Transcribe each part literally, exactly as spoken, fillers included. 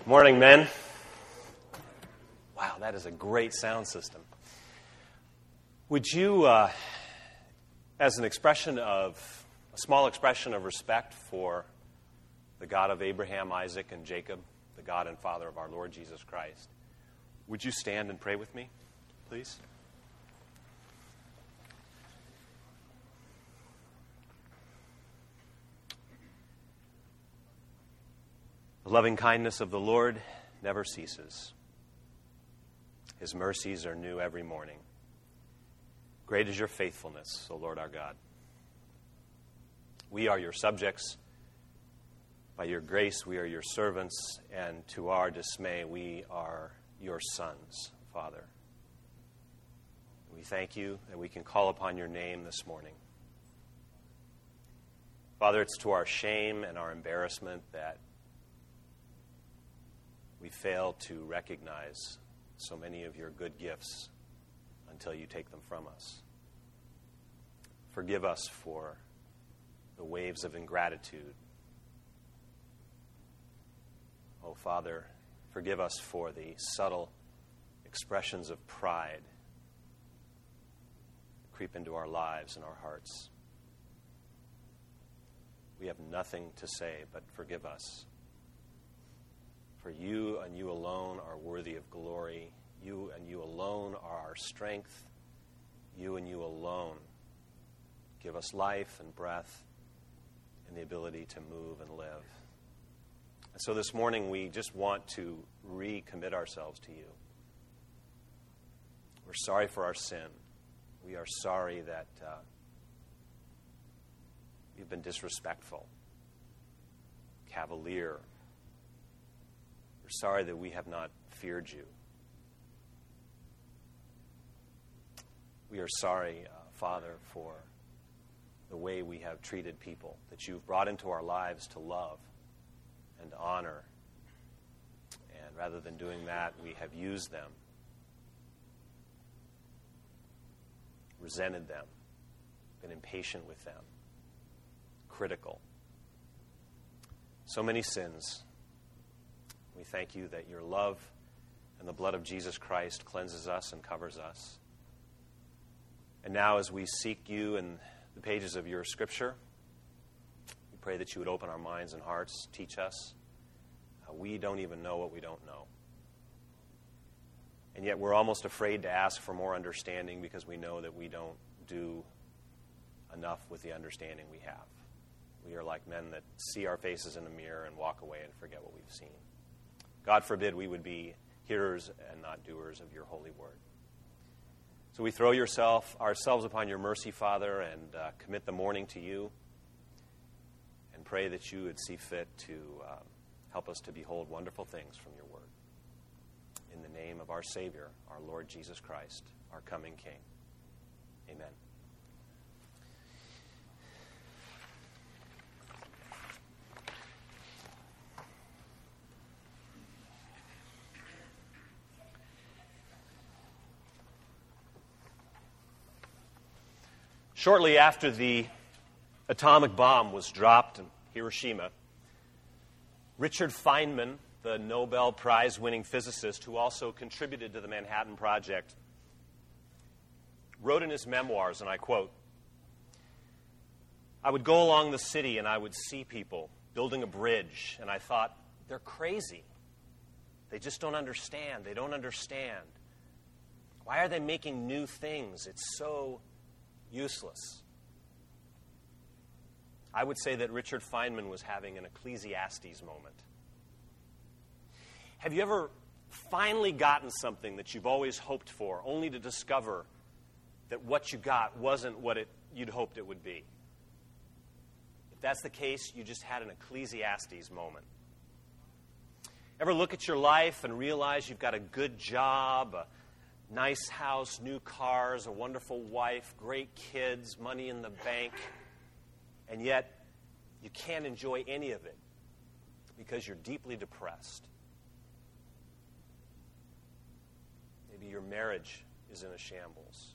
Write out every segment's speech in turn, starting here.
Morning, men. Wow, that is a great sound system. Would you, uh, as an expression of, a small expression of respect for the God of Abraham, Isaac, and Jacob, the God and Father of our Lord Jesus Christ, would you stand and pray with me, please? The loving kindness of the Lord never ceases. His mercies are new every morning. Great is your faithfulness, O Lord our God. We are your subjects. By your grace, we are your servants, and to our dismay, we are your sons, Father. We thank you that we can call upon your name this morning. Father, it's to our shame and our embarrassment that we fail to recognize so many of your good gifts until you take them from us. Forgive us for the waves of ingratitude. Oh, Father, forgive us for the subtle expressions of pride that creep into our lives and our hearts. We have nothing to say, but forgive us. For you and you alone are worthy of glory. You and you alone are our strength. You and you alone give us life and breath and the ability to move and live. And so this morning we just want to recommit ourselves to you. We're sorry for our sin. We are sorry that uh, we've been disrespectful, cavalier. We're sorry that we have not feared you. We are sorry, uh, Father, for the way we have treated people that you've brought into our lives to love and honor. And rather than doing that, we have used them, resented them, been impatient with them, critical. So many sins. We thank you that your love and the blood of Jesus Christ cleanses us and covers us. And now as we seek you in the pages of your scripture, we pray that you would open our minds and hearts, teach us. Uh, we don't even know what we don't know. And yet we're almost afraid to ask for more understanding because we know that we don't do enough with the understanding we have. We are like men that see our faces in a mirror and walk away and forget what we've seen. God forbid we would be hearers and not doers of your holy word. So we throw yourself, ourselves upon your mercy, Father, and uh, commit the morning to you and pray that you would see fit to um, help us to behold wonderful things from your word. In the name of our Savior, our Lord Jesus Christ, our coming King. Amen. Shortly after the atomic bomb was dropped in Hiroshima, Richard Feynman, the Nobel Prize-winning physicist who also contributed to the Manhattan Project, wrote in his memoirs, and I quote, "I would go along the city and I would see people building a bridge, and I thought, they're crazy. They just don't understand. They don't understand. Why are they making new things? It's so useless." I would say that Richard Feynman was having an Ecclesiastes moment. Have you ever finally gotten something that you've always hoped for, only to discover that what you got wasn't what it, you'd hoped it would be? If that's the case, you just had an Ecclesiastes moment. Ever look at your life and realize you've got a good job, a nice house, new cars, a wonderful wife, great kids, money in the bank, and yet you can't enjoy any of it because you're deeply depressed? Maybe your marriage is in a shambles.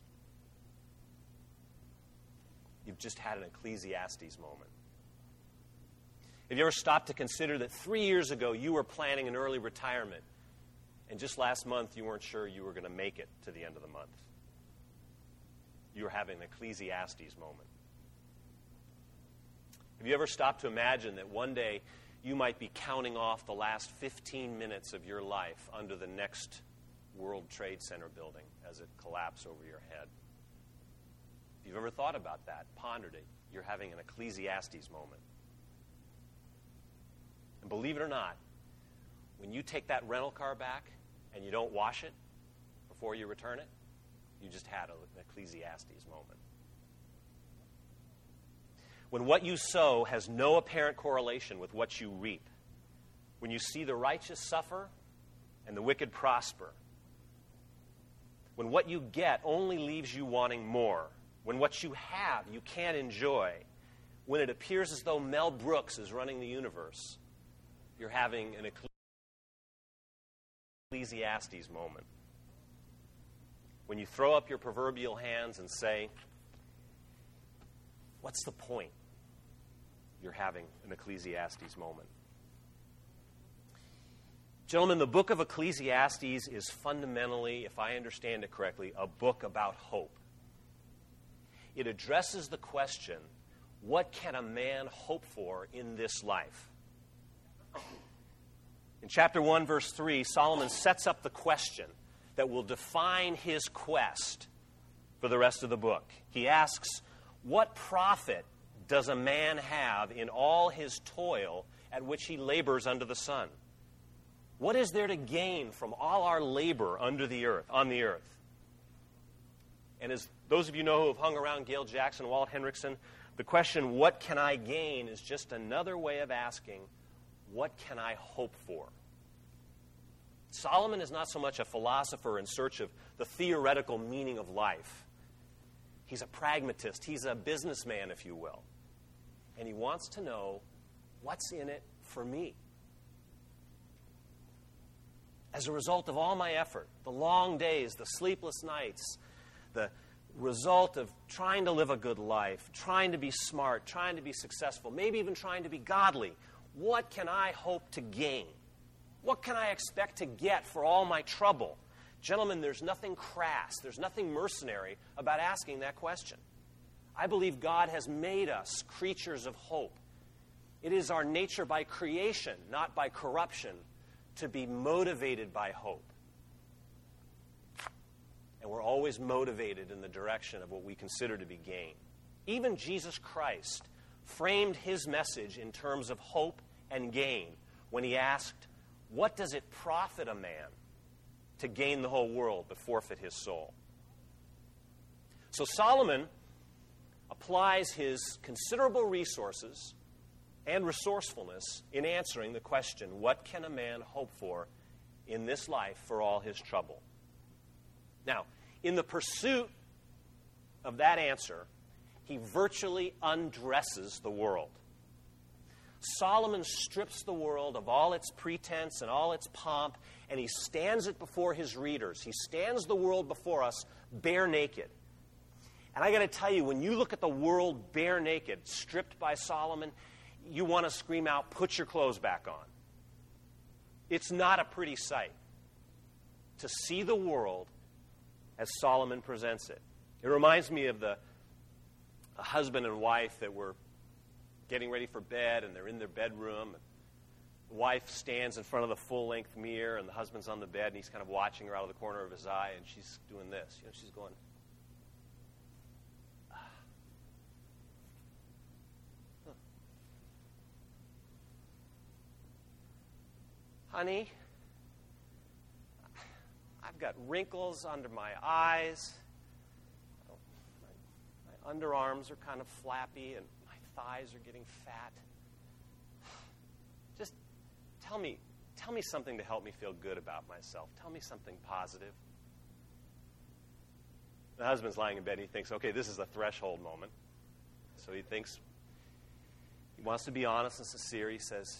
You've just had an Ecclesiastes moment. Have you ever stopped to consider that three years ago you were planning an early retirement, and just last month you weren't sure you were going to make it to the end of the month? You were having an Ecclesiastes moment. Have you ever stopped to imagine that one day you might be counting off the last fifteen minutes of your life under the next World Trade Center building as it collapses over your head? If you've ever thought about that, pondered it, you're having an Ecclesiastes moment. And believe it or not, when you take that rental car back and you don't wash it before you return it, you just had an Ecclesiastes moment. When what you sow has no apparent correlation with what you reap, when you see the righteous suffer and the wicked prosper, when what you get only leaves you wanting more, when what you have you can't enjoy, when it appears as though Mel Brooks is running the universe, you're having an Ecclesiastes moment. When you throw up your proverbial hands and say, what's the point? You're having an Ecclesiastes moment. Gentlemen, the book of Ecclesiastes is fundamentally, if I understand it correctly, a book about hope. It addresses the question, what can a man hope for in this life? In chapter one, verse three, Solomon sets up the question that will define his quest for the rest of the book. He asks, what profit does a man have in all his toil at which he labors under the sun? What is there to gain from all our labor under the earth, on the earth? And as those of you know who have hung around Gail Jackson, Walt Henrickson, the question, what can I gain, is just another way of asking, what can I hope for? Solomon is not so much a philosopher in search of the theoretical meaning of life. He's a pragmatist. He's a businessman, if you will. And he wants to know, what's in it for me? As a result of all my effort, the long days, the sleepless nights, the result of trying to live a good life, trying to be smart, trying to be successful, maybe even trying to be godly, what can I hope to gain? What can I expect to get for all my trouble? Gentlemen, there's nothing crass, there's nothing mercenary about asking that question. I believe God has made us creatures of hope. It is our nature by creation, not by corruption, to be motivated by hope. And we're always motivated in the direction of what we consider to be gain. Even Jesus Christ framed his message in terms of hope and gain when he asked, what does it profit a man to gain the whole world but forfeit his soul? So Solomon applies his considerable resources and resourcefulness in answering the question, what can a man hope for in this life for all his trouble? Now, in the pursuit of that answer, he virtually undresses the world. Solomon strips the world of all its pretense and all its pomp, and he stands it before his readers. He stands the world before us bare naked. And I got to tell you, when you look at the world bare naked, stripped by Solomon, you want to scream out, put your clothes back on. It's not a pretty sight to see the world as Solomon presents it. It reminds me of the a husband and wife that were getting ready for bed, and they're in their bedroom. The wife stands in front of the full-length mirror, and the husband's on the bed, and he's kind of watching her out of the corner of his eye, and she's doing this. You know, she's going, ah. Huh. Honey, I've got wrinkles under my eyes. My underarms are kind of flappy, and my thighs are getting fat. Just tell me, tell me something to help me feel good about myself. Tell me something positive. The husband's lying in bed, and he thinks, okay, this is a threshold moment. So he thinks, he wants to be honest and sincere. He says,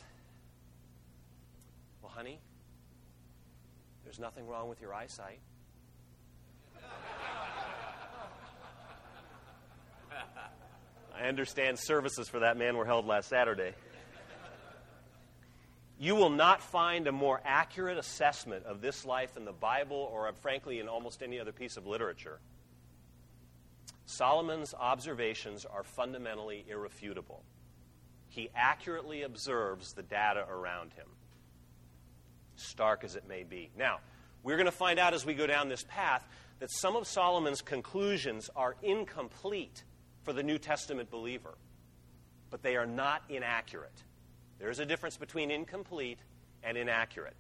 well, honey, there's nothing wrong with your eyesight. I understand services for that man were held last Saturday. You will not find a more accurate assessment of this life in the Bible or, frankly, in almost any other piece of literature. Solomon's observations are fundamentally irrefutable. He accurately observes the data around him, stark as it may be. Now, we're going to find out as we go down this path that some of Solomon's conclusions are incomplete for the New Testament believer, but they are not inaccurate. There is a difference between incomplete and inaccurate.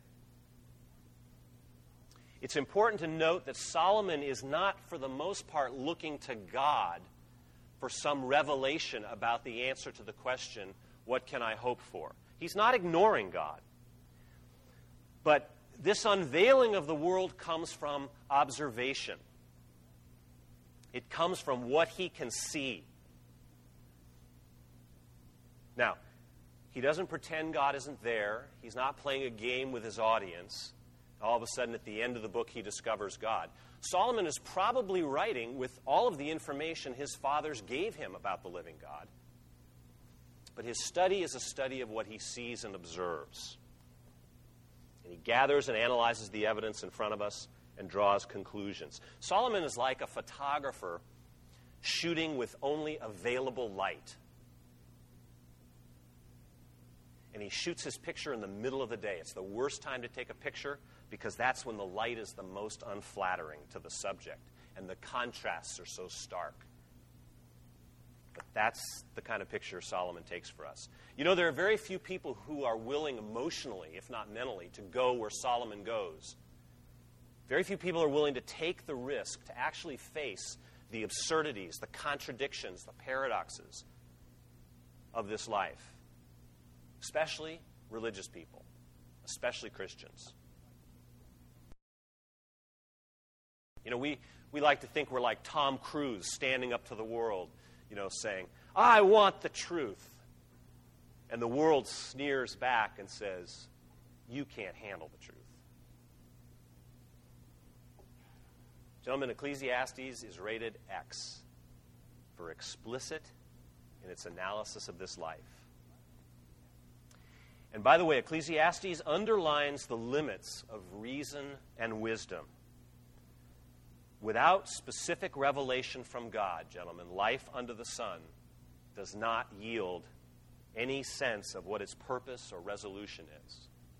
It's important to note that Solomon is not, for the most part, looking to God for some revelation about the answer to the question, what can I hope for? He's not ignoring God. But this unveiling of the world comes from observation. It comes from what he can see. Now, he doesn't pretend God isn't there. He's not playing a game with his audience. All of a sudden, at the end of the book, he discovers God. Solomon is probably writing with all of the information his fathers gave him about the living God. But his study is a study of what he sees and observes. And he gathers and analyzes the evidence in front of us and draws conclusions. Solomon is like a photographer shooting with only available light. And he shoots his picture in the middle of the day. It's the worst time to take a picture because that's when the light is the most unflattering to the subject and the contrasts are so stark. But that's the kind of picture Solomon takes for us. You know, there are very few people who are willing emotionally, if not mentally, to go where Solomon goes. Very few people are willing to take the risk to actually face the absurdities, the contradictions, the paradoxes of this life. Especially religious people, especially Christians. You know, we, we like to think we're like Tom Cruise standing up to the world, you know, saying, I want the truth. And the world sneers back and says, you can't handle the truth. Gentlemen, Ecclesiastes is rated X for explicit in its analysis of this life. And by the way, Ecclesiastes underlines the limits of reason and wisdom. Without specific revelation from God, gentlemen, life under the sun does not yield any sense of what its purpose or resolution is.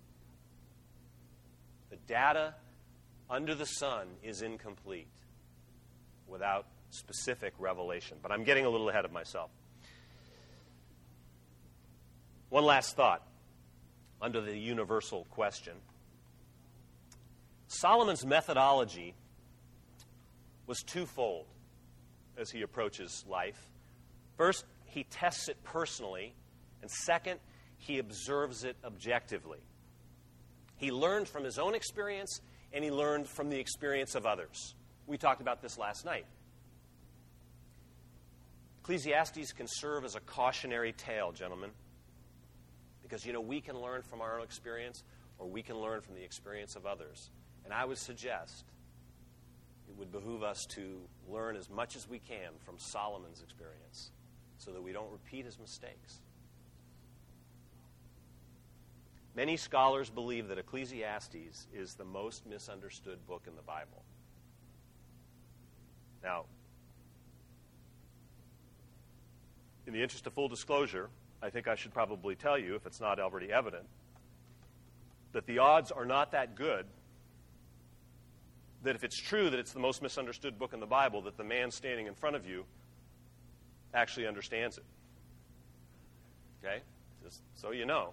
The data under the sun is incomplete without specific revelation. But I'm getting a little ahead of myself. One last thought under the universal question. Solomon's methodology was twofold as he approaches life. First, he tests it personally, and second, he observes it objectively. He learned from his own experience, and he learned from the experience of others. We talked about this last night. Ecclesiastes can serve as a cautionary tale, gentlemen, because, you know, we can learn from our own experience, or we can learn from the experience of others. And I would suggest it would behoove us to learn as much as we can from Solomon's experience so that we don't repeat his mistakes. Many scholars believe that Ecclesiastes is the most misunderstood book in the Bible. Now, in the interest of full disclosure, I think I should probably tell you, if it's not already evident, that the odds are not that good that if it's true that it's the most misunderstood book in the Bible, that the man standing in front of you actually understands it. Okay? Just so you know.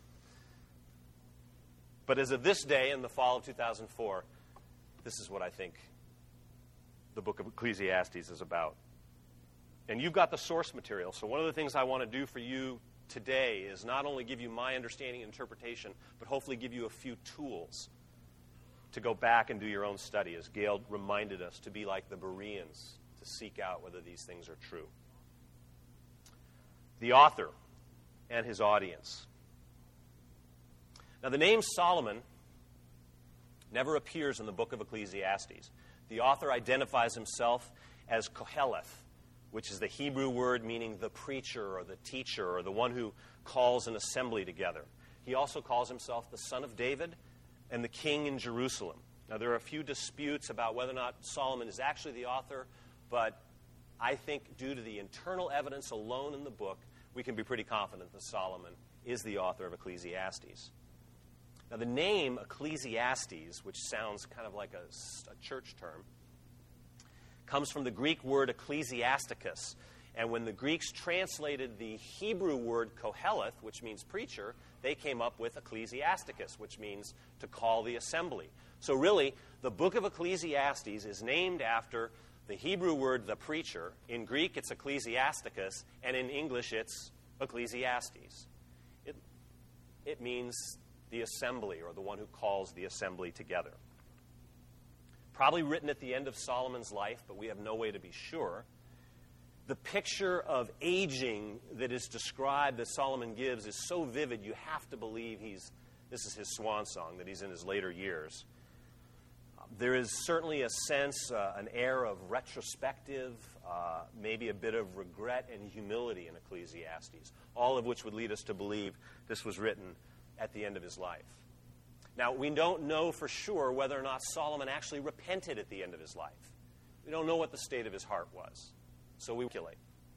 But as of this day, in the fall of two thousand four, this is what I think the book of Ecclesiastes is about. And you've got the source material. So one of the things I want to do for you today is not only give you my understanding and interpretation, but hopefully give you a few tools to go back and do your own study, as Gail reminded us, to be like the Bereans, to seek out whether these things are true. The author and his audience. Now, the name Solomon never appears in the book of Ecclesiastes. The author identifies himself as Koheleth, which is the Hebrew word meaning the preacher or the teacher or the one who calls an assembly together. He also calls himself the son of David and the king in Jerusalem. Now, there are a few disputes about whether or not Solomon is actually the author, but I think due to the internal evidence alone in the book, we can be pretty confident that Solomon is the author of Ecclesiastes. Now, the name Ecclesiastes, which sounds kind of like a, a church term, comes from the Greek word ecclesiasticus. And when the Greeks translated the Hebrew word koheleth, which means preacher, they came up with ecclesiasticus, which means to call the assembly. So really, the book of Ecclesiastes is named after the Hebrew word the preacher. In Greek, it's ecclesiasticus, and in English, it's Ecclesiastes. It, it means the assembly, or the one who calls the assembly together. Probably written at the end of Solomon's life, but we have no way to be sure. The picture of aging that is described, that Solomon gives, is so vivid you have to believe he's this is his swan song, that he's in his later years. There is certainly a sense, uh, an air of retrospective, uh, maybe a bit of regret and humility in Ecclesiastes, all of which would lead us to believe this was written at the end of his life. Now, we don't know for sure whether or not Solomon actually repented at the end of his life. We don't know what the state of his heart was, so we speculate.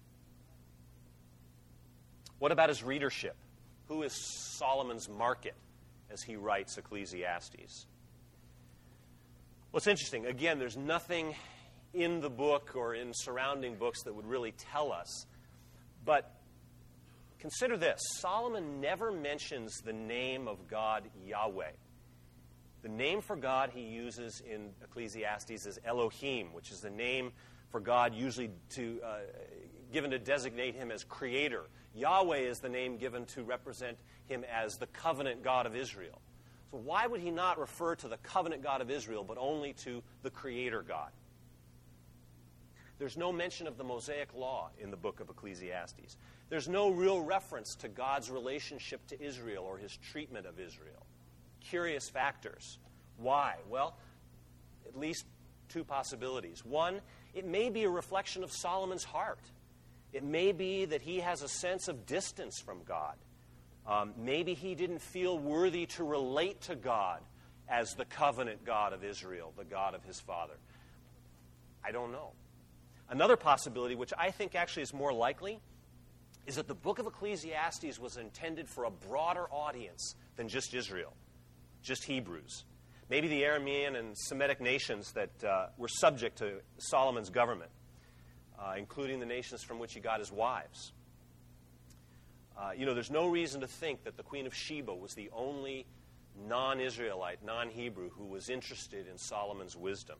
What about his readership? Who is Solomon's market as he writes Ecclesiastes? Well, it's interesting. Again, there's nothing in the book or in surrounding books that would really tell us. But consider this. Solomon never mentions the name of God, Yahweh. The name for God he uses in Ecclesiastes is Elohim, which is the name for God usually to, uh, given to designate him as creator. Yahweh is the name given to represent him as the covenant God of Israel. So why would he not refer to the covenant God of Israel, but only to the creator God? There's no mention of the Mosaic law in the book of Ecclesiastes. There's no real reference to God's relationship to Israel or his treatment of Israel. Curious factors. Why? Well, at least two possibilities. One, it may be a reflection of Solomon's heart. It may be that he has a sense of distance from God. Um, maybe he didn't feel worthy to relate to God as the covenant God of Israel, the God of his father. I don't know. Another possibility, which I think actually is more likely, is that the book of Ecclesiastes was intended for a broader audience than just Israel, just Hebrews. Maybe the Aramean and Semitic nations that uh, were subject to Solomon's government, uh, including the nations from which he got his wives. Uh, you know, there's no reason to think that the Queen of Sheba was the only non-Israelite, non-Hebrew who was interested in Solomon's wisdom.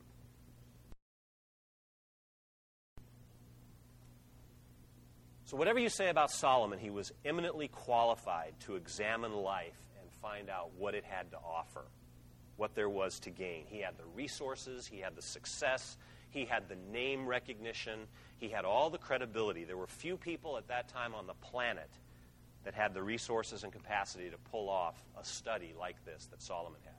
So whatever you say about Solomon, he was eminently qualified to examine life and find out what it had to offer, what there was to gain. He had the resources, he had the success, he had the name recognition, he had all the credibility. There were few people at that time on the planet that had the resources and capacity to pull off a study like this that Solomon had.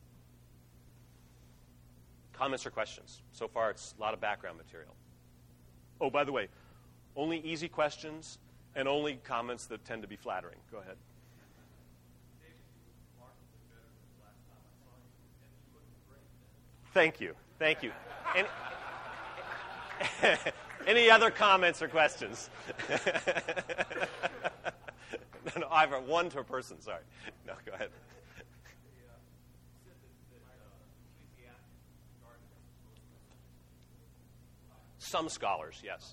Comments or questions? So far, it's a lot of background material. Oh, by the way, only easy questions and only comments that tend to be flattering. Go ahead. Thank you. Thank you. Any, any other comments or questions? No, no, I have one to a person, sorry. No, go ahead. Some scholars, yes.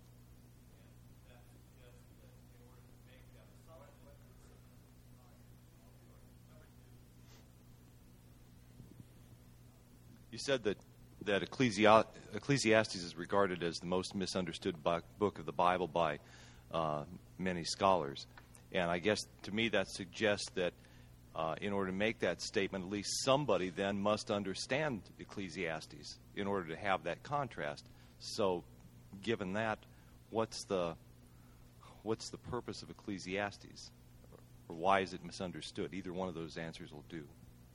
You said that, that Ecclesi- Ecclesiastes is regarded as the most misunderstood bi- book of the Bible by uh, many scholars. And I guess to me that suggests that uh, in order to make that statement, at least somebody then must understand Ecclesiastes in order to have that contrast. So given that, what's the what's the purpose of Ecclesiastes? Or why is it misunderstood? Either one of those answers will do.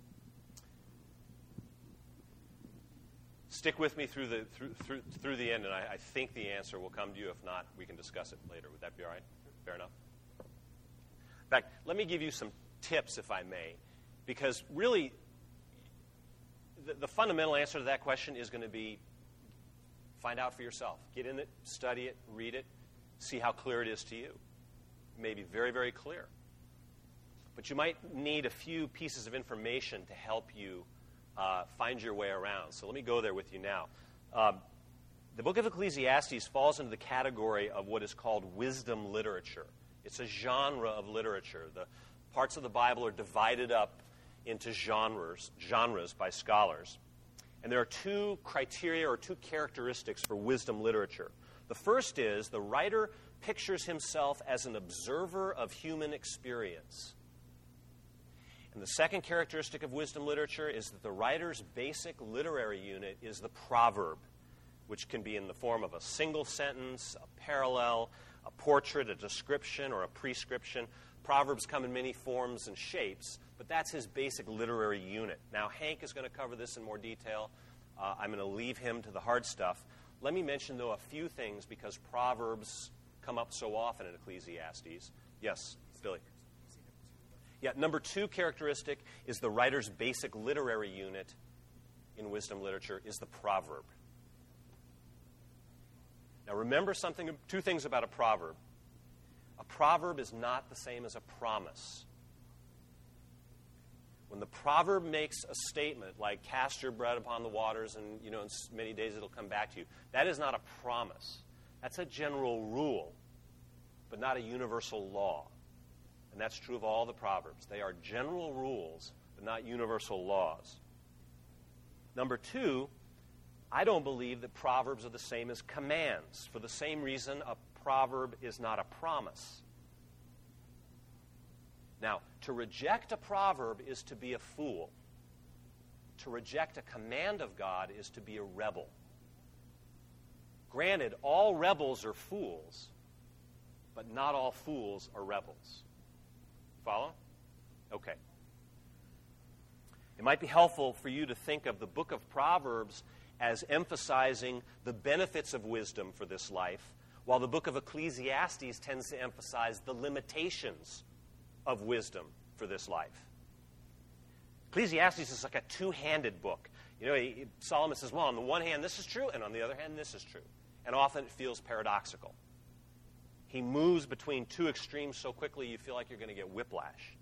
Stick with me through the through through, through the end, and I, I think the answer will come to you. If not, we can discuss it later. Would that be all right? Fair enough. In fact, let me give you some tips, if I may, because really the, the fundamental answer to that question is going to be find out for yourself. Get in it, study it, read it, see how clear it is to you. It may be very, very clear. But you might need a few pieces of information to help you uh, find your way around. So let me go there with you now. Uh, the book of Ecclesiastes falls into the category of what is called wisdom literature. It's a genre of literature. The parts of the Bible are divided up into genres, genres by scholars. And there are two criteria or two characteristics for wisdom literature. The first is the writer pictures himself as an observer of human experience. And the second characteristic of wisdom literature is that the writer's basic literary unit is the proverb, which can be in the form of a single sentence, a parallel, a portrait, a description, or a prescription. Proverbs come in many forms and shapes, but that's his basic literary unit. Now, Hank is going to cover this in more detail. Uh, I'm going to leave him to the hard stuff. Let me mention, though, a few things because Proverbs come up so often in Ecclesiastes. Yes, Billy. Yeah, number two characteristic is the writer's basic literary unit in wisdom literature is the proverb. Now, remember something, two things about a proverb. A proverb is not the same as a promise. When the proverb makes a statement like, cast your bread upon the waters and, you know, in many days it'll come back to you, that is not a promise. That's a general rule, but not a universal law. And that's true of all the Proverbs. They are general rules, but not universal laws. Number two, I don't believe that Proverbs are the same as commands. For the same reason, a proverb is not a promise. Now, to reject a proverb is to be a fool. To reject a command of God is to be a rebel. Granted, all rebels are fools, but not all fools are rebels. Follow? Okay. It might be helpful for you to think of the book of Proverbs as emphasizing the benefits of wisdom for this life, while the book of Ecclesiastes tends to emphasize the limitations of wisdom for this life. Ecclesiastes is like a two-handed book. You know, he, Solomon says, well, on the one hand, this is true, and on the other hand, this is true. And often it feels paradoxical. He moves between two extremes so quickly you feel like you're going to get whiplash.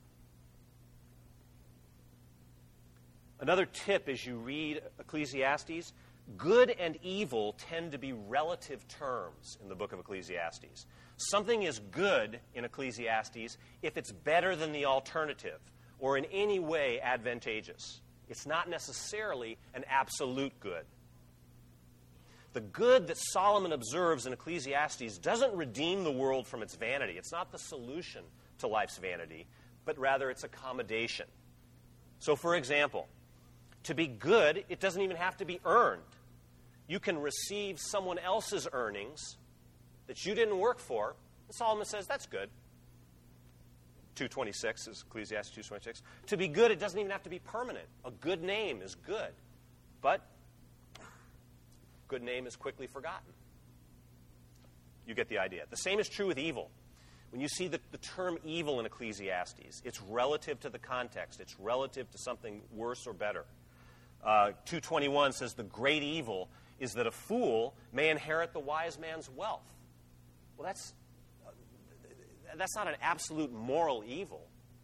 Another tip as you read Ecclesiastes, good and evil tend to be relative terms in the book of Ecclesiastes. Something is good in Ecclesiastes if it's better than the alternative or in any way advantageous. It's not necessarily an absolute good. The good that Solomon observes in Ecclesiastes doesn't redeem the world from its vanity. It's not the solution to life's vanity, but rather its accommodation. So, for example, to be good, it doesn't even have to be earned. You can receive someone else's earnings that you didn't work for, and Solomon says that's good. two twenty-six is Ecclesiastes two twenty-six. To be good, it doesn't even have to be permanent. A good name is good, but good name is quickly forgotten. You get the idea. The same is true with evil. When you see the, the term evil in Ecclesiastes, it's relative to the context. It's relative to something worse or better. Uh, two twenty-one says the great evil is that a fool may inherit the wise man's wealth. Well, that's, uh, that's not an absolute moral evil,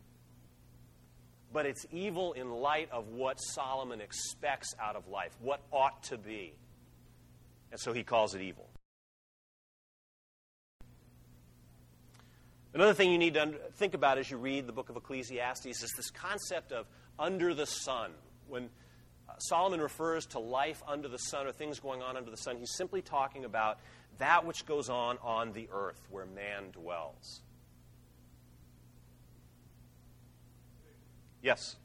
but it's evil in light of what Solomon expects out of life, what ought to be. And so he calls it evil. Another thing you need to think about as you read the book of Ecclesiastes is this concept of under the sun. When Solomon refers to life under the sun or things going on under the sun, he's simply talking about that which goes on on the earth where man dwells. Yes?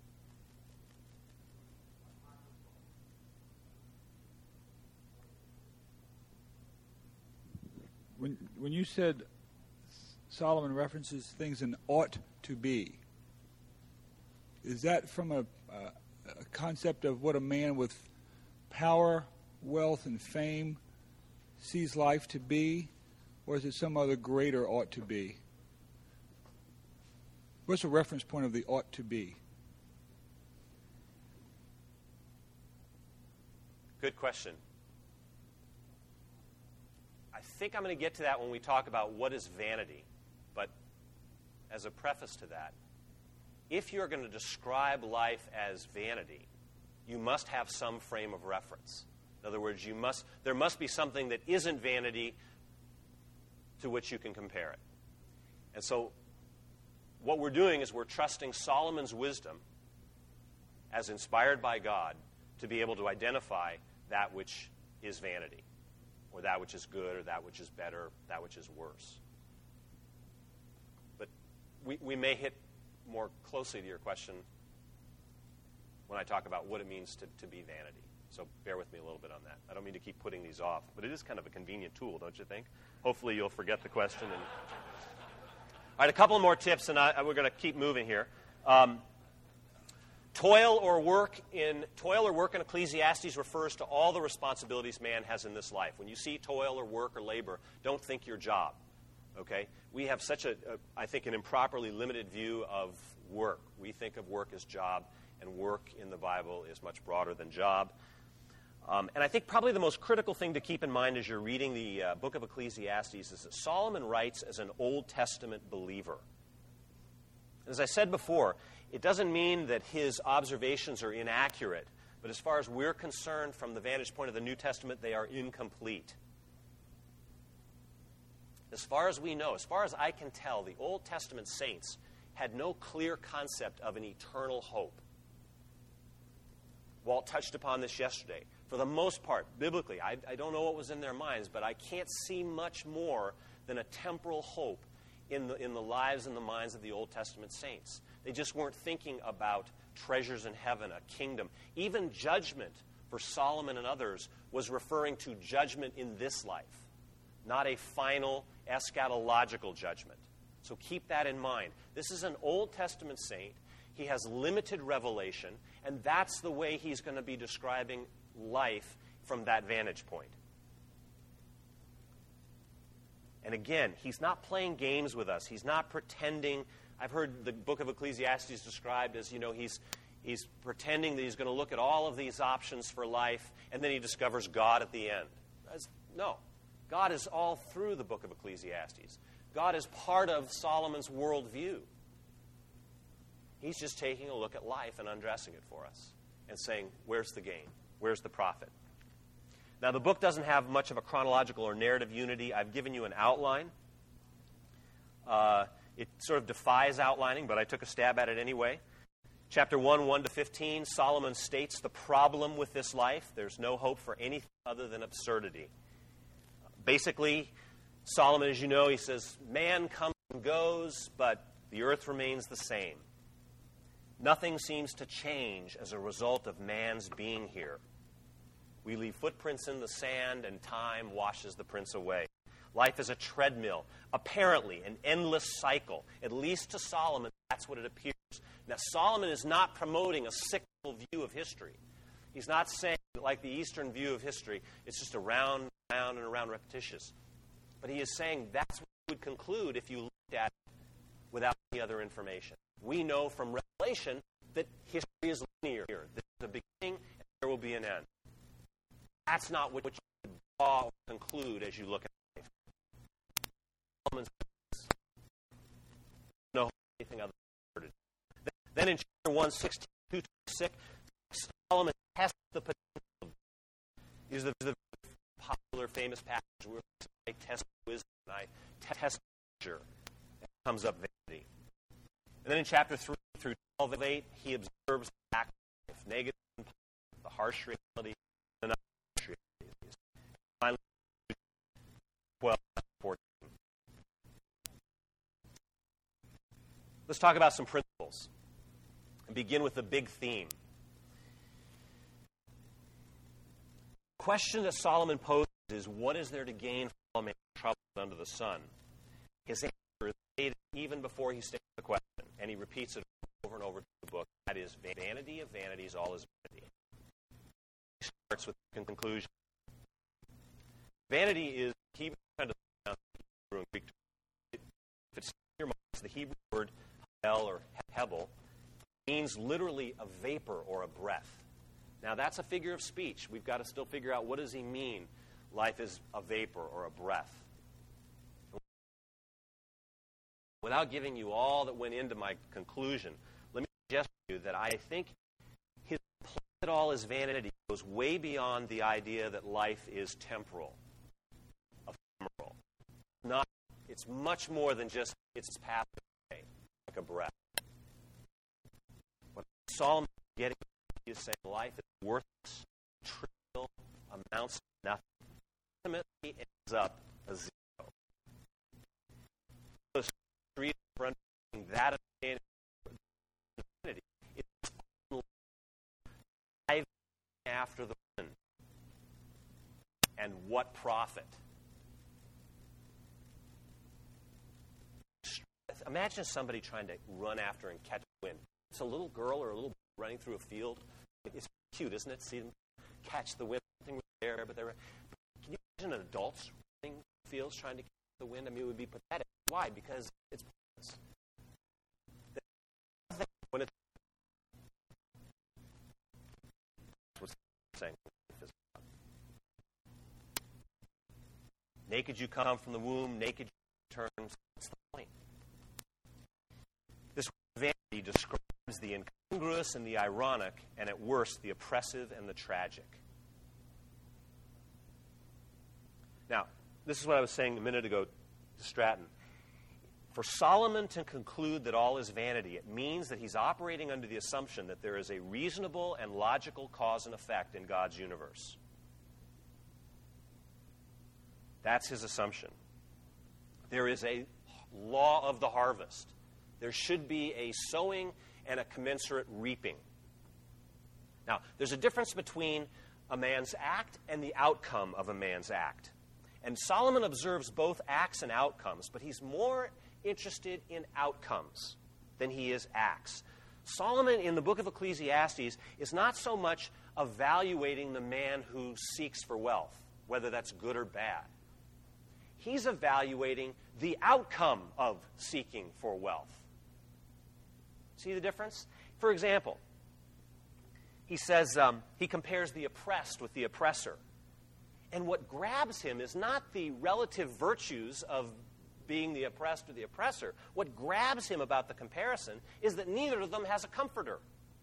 When when you said Solomon references things in ought to be, is that from a, a, a concept of what a man with power, wealth, and fame sees life to be, or is it some other greater ought to be? What's the reference point of the ought to be? Good question. I think I'm going to get to that when we talk about what is vanity. But as a preface to that, if you're going to describe life as vanity, you must have some frame of reference. In other words, you must there must be something that isn't vanity to which you can compare it. And so what we're doing is we're trusting Solomon's wisdom as inspired by God to be able to identify that which is vanity, or that which is good, or that which is better, that which is worse. But we, we may hit more closely to your question when I talk about what it means to, to be vanity. So bear with me a little bit on that. I don't mean to keep putting these off, but it is kind of a convenient tool, don't you think? Hopefully you'll forget the question. And... All right, a couple more tips, and I, we're going to keep moving here. Um, toil or work in toil or work in Ecclesiastes refers to all the responsibilities man has in this life. When you see toil or work or labor, don't think your job. Okay? We have such a, a I think, an improperly limited view of work. We think of work as job, and work in the Bible is much broader than job. Um, and I think probably the most critical thing to keep in mind as you're reading the uh, book of Ecclesiastes is that Solomon writes as an Old Testament believer. As I said before, it doesn't mean that his observations are inaccurate, but as far as we're concerned from the vantage point of the New Testament, they are incomplete. As far as we know, as far as I can tell, the Old Testament saints had no clear concept of an eternal hope. Walt touched upon this yesterday. For the most part, biblically, I, I don't know what was in their minds, but I can't see much more than a temporal hope in the, in the lives and the minds of the Old Testament saints. They just weren't thinking about treasures in heaven, a kingdom. Even judgment for Solomon and others was referring to judgment in this life, not a final eschatological judgment. So keep that in mind. This is an Old Testament saint. He has limited revelation, and that's the way he's going to be describing life from that vantage point. And again, he's not playing games with us. He's not pretending. I've heard the book of Ecclesiastes described as, you know, he's he's pretending that he's going to look at all of these options for life, and then he discovers God at the end. That's, no. God is all through the book of Ecclesiastes. God is part of Solomon's worldview. He's just taking a look at life and undressing it for us and saying, where's the gain? Where's the profit? Now, the book doesn't have much of a chronological or narrative unity. I've given you an outline. Uh, it sort of defies outlining, but I took a stab at it anyway. Chapter one, one to fifteen, Solomon states the problem with this life. There's no hope for anything other than absurdity. Basically, Solomon, as you know, he says, man comes and goes, but the earth remains the same. Nothing seems to change as a result of man's being here. We leave footprints in the sand, and time washes the prints away. Life is a treadmill, apparently an endless cycle. At least to Solomon, that's what it appears. Now, Solomon is not promoting a cyclical view of history. He's not saying that, like the Eastern view of history, it's just around, around, and around repetitious. But he is saying that's what you would conclude if you looked at it without any other information. We know from Revelation that history is linear. There's a beginning and there will be an end. That's not what you would draw or conclude as you look at life. Solomon's no anything other than absurdity. Then in chapter one, sixteen, two, twenty-six, Solomon tests the potential. These are the, the popular, famous passages where I test wisdom and I test pleasure. It comes up vanity. And then in chapter three through twelve of eight, he observes the act of life, negative and positive, the harsh reality, and the not harsh realities. Finally, twelve and fourteen. Let's talk about some principles and begin with the big theme. The question that Solomon poses is, what is there to gain from all man's troubles under the sun? His answer is made even before he states the question, and he repeats it over and over in the book. That is, vanity of vanities, all is vanity. He starts with the conclusion. Vanity is Hebrew, Hebrew and Greek. If it's in your mind, it's the Hebrew word El or Hebel, means literally a vapor or a breath. Now, that's a figure of speech. We've got to still figure out, what does he mean, life is a vapor or a breath? Without giving you all that went into my conclusion, let me suggest to you that I think his play that all is vanity goes way beyond the idea that life is temporal, ephemeral. Not, it's much more than just it's passing away, like a breath. What Solomon is getting is saying life is worthless, trivial, amounts to nothing. Ultimately ends up a zero. The street for understanding that understanding of vanity is life after the wind. And what profit? Imagine somebody trying to run after and catch wind. It's a little girl or a little boy running through a field. It's cute, isn't it? See them catch the wind. Nothing was there, but they were. Can you imagine an adult running fields trying to catch the wind? I mean, it would be pathetic. Why? Because it's pointless. When it's what's saying. Naked you come from the womb, naked you return. What's the point? This vanity describes the incongruous and the ironic, and at worst, the oppressive and the tragic. Now, this is what I was saying a minute ago to Stratton. For Solomon to conclude that all is vanity, it means that he's operating under the assumption that there is a reasonable and logical cause and effect in God's universe. That's his assumption. There is a law of the harvest. There should be a sowing and a commensurate reaping. Now, there's a difference between a man's act and the outcome of a man's act. And Solomon observes both acts and outcomes, but he's more interested in outcomes than he is acts. Solomon, in the book of Ecclesiastes, is not so much evaluating the man who seeks for wealth, whether that's good or bad. He's evaluating the outcome of seeking for wealth. See the difference? For example, he says um, he compares the oppressed with the oppressor. And what grabs him is not the relative virtues of being the oppressed or the oppressor. What grabs him about the comparison is that neither of them has a comforter.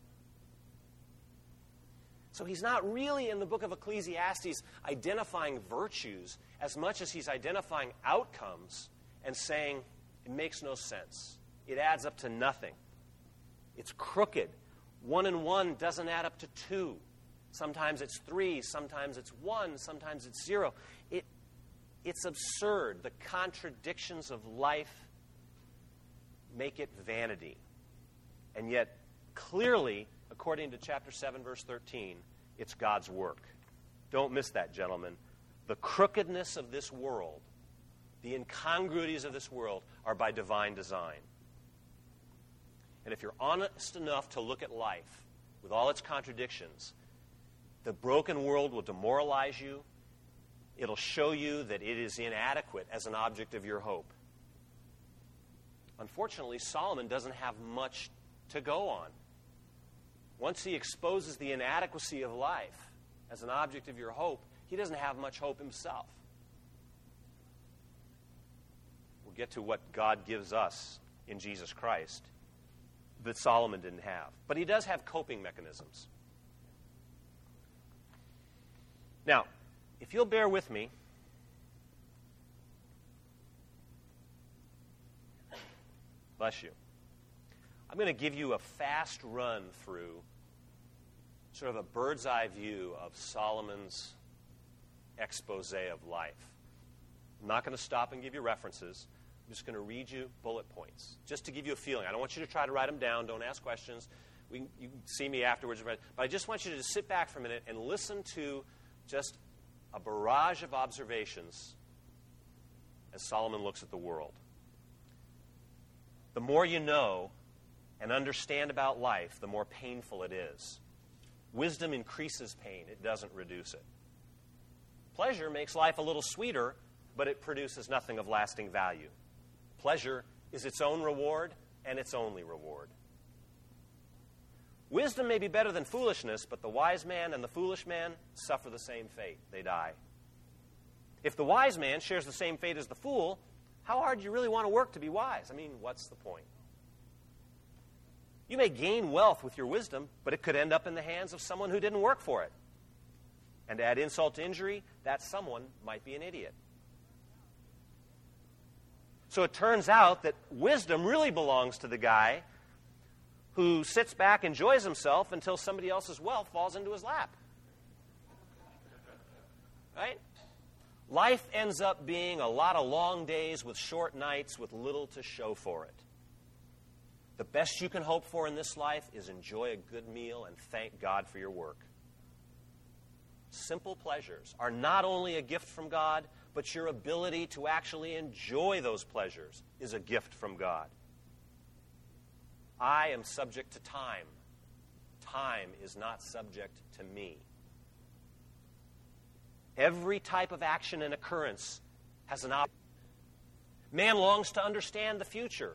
So he's not really in the book of Ecclesiastes identifying virtues as much as he's identifying outcomes and saying it makes no sense. It adds up to nothing. It's crooked. One and one doesn't add up to two. Sometimes it's three, sometimes it's one, sometimes it's zero. It, it's absurd. The contradictions of life make it vanity. And yet, clearly, according to chapter seven, verse thirteen, it's God's work. Don't miss that, gentlemen. The crookedness of this world, the incongruities of this world, are by divine design. And if you're honest enough to look at life with all its contradictions, the broken world will demoralize you. It'll show you that it is inadequate as an object of your hope. Unfortunately, Solomon doesn't have much to go on. Once he exposes the inadequacy of life as an object of your hope, he doesn't have much hope himself. We'll get to what God gives us in Jesus Christ that Solomon didn't have. But he does have coping mechanisms. Now, if you'll bear with me, bless you, I'm going to give you a fast run through sort of a bird's eye view of Solomon's expose of life. I'm not going to stop and give you references. I'm just going to read you bullet points, just to give you a feeling. I don't want you to try to write them down. Don't ask questions. We, you can see me afterwards. But I just want you to just sit back for a minute and listen to just a barrage of observations as Solomon looks at the world. The more you know and understand about life, the more painful it is. Wisdom increases pain. It doesn't reduce it. Pleasure makes life a little sweeter, but it produces nothing of lasting value. Pleasure is its own reward, and its only reward. Wisdom may be better than foolishness, but the wise man and the foolish man suffer the same fate. They die. If the wise man shares the same fate as the fool, how hard do you really want to work to be wise? I mean, what's the point? You may gain wealth with your wisdom, but it could end up in the hands of someone who didn't work for it. And to add insult to injury, that someone might be an idiot. So it turns out that wisdom really belongs to the guy who sits back, enjoys himself until somebody else's wealth falls into his lap. Right? Life ends up being a lot of long days with short nights with little to show for it. The best you can hope for in this life is enjoy a good meal and thank God for your work. Simple pleasures are not only a gift from God, but your ability to actually enjoy those pleasures is a gift from God. I am subject to time. Time is not subject to me. Every type of action and occurrence has an object. Man longs to understand the future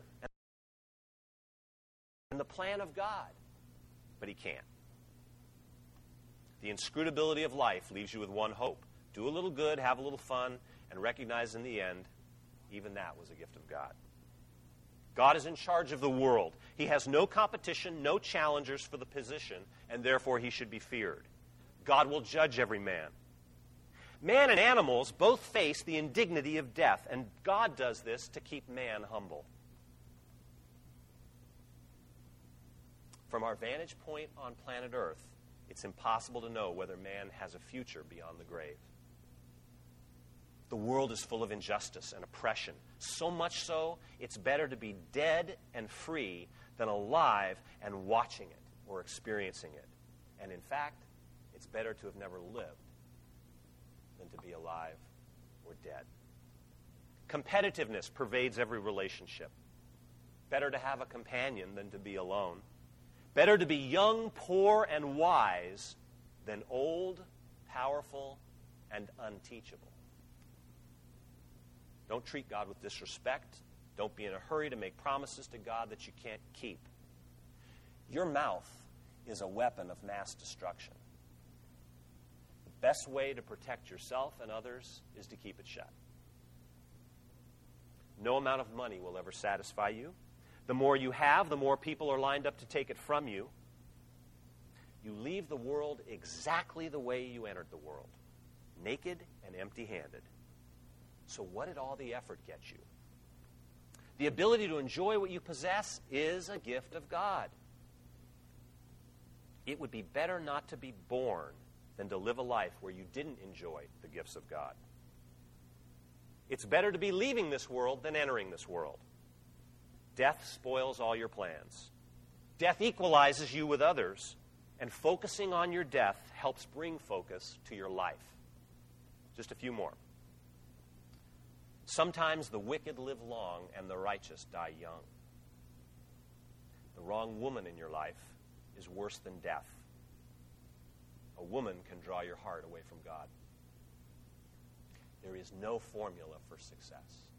and the plan of God, but he can't. The inscrutability of life leaves you with one hope. Do a little good, have a little fun, and recognize in the end, even that was a gift of God. God is in charge of the world. He has no competition, no challengers for the position, and therefore he should be feared. God will judge every man. Man and animals both face the indignity of death, and God does this to keep man humble. From our vantage point on planet Earth, it's impossible to know whether man has a future beyond the grave. The world is full of injustice and oppression, so much so it's better to be dead and free than alive and watching it or experiencing it. And in fact, it's better to have never lived than to be alive or dead. Competitiveness pervades every relationship. Better to have a companion than to be alone. Better to be young, poor, and wise than old, powerful, and unteachable. Don't treat God with disrespect. Don't be in a hurry to make promises to God that you can't keep. Your mouth is a weapon of mass destruction. The best way to protect yourself and others is to keep it shut. No amount of money will ever satisfy you. The more you have, the more people are lined up to take it from you. You leave the world exactly the way you entered the world, naked and empty-handed. So what did all the effort get you? The ability to enjoy what you possess is a gift of God. It would be better not to be born than to live a life where you didn't enjoy the gifts of God. It's better to be leaving this world than entering this world. Death spoils all your plans. Death equalizes you with others, and focusing on your death helps bring focus to your life. Just a few more. Sometimes the wicked live long and the righteous die young. The wrong woman in your life is worse than death. A woman can draw your heart away from God. There is no formula for success.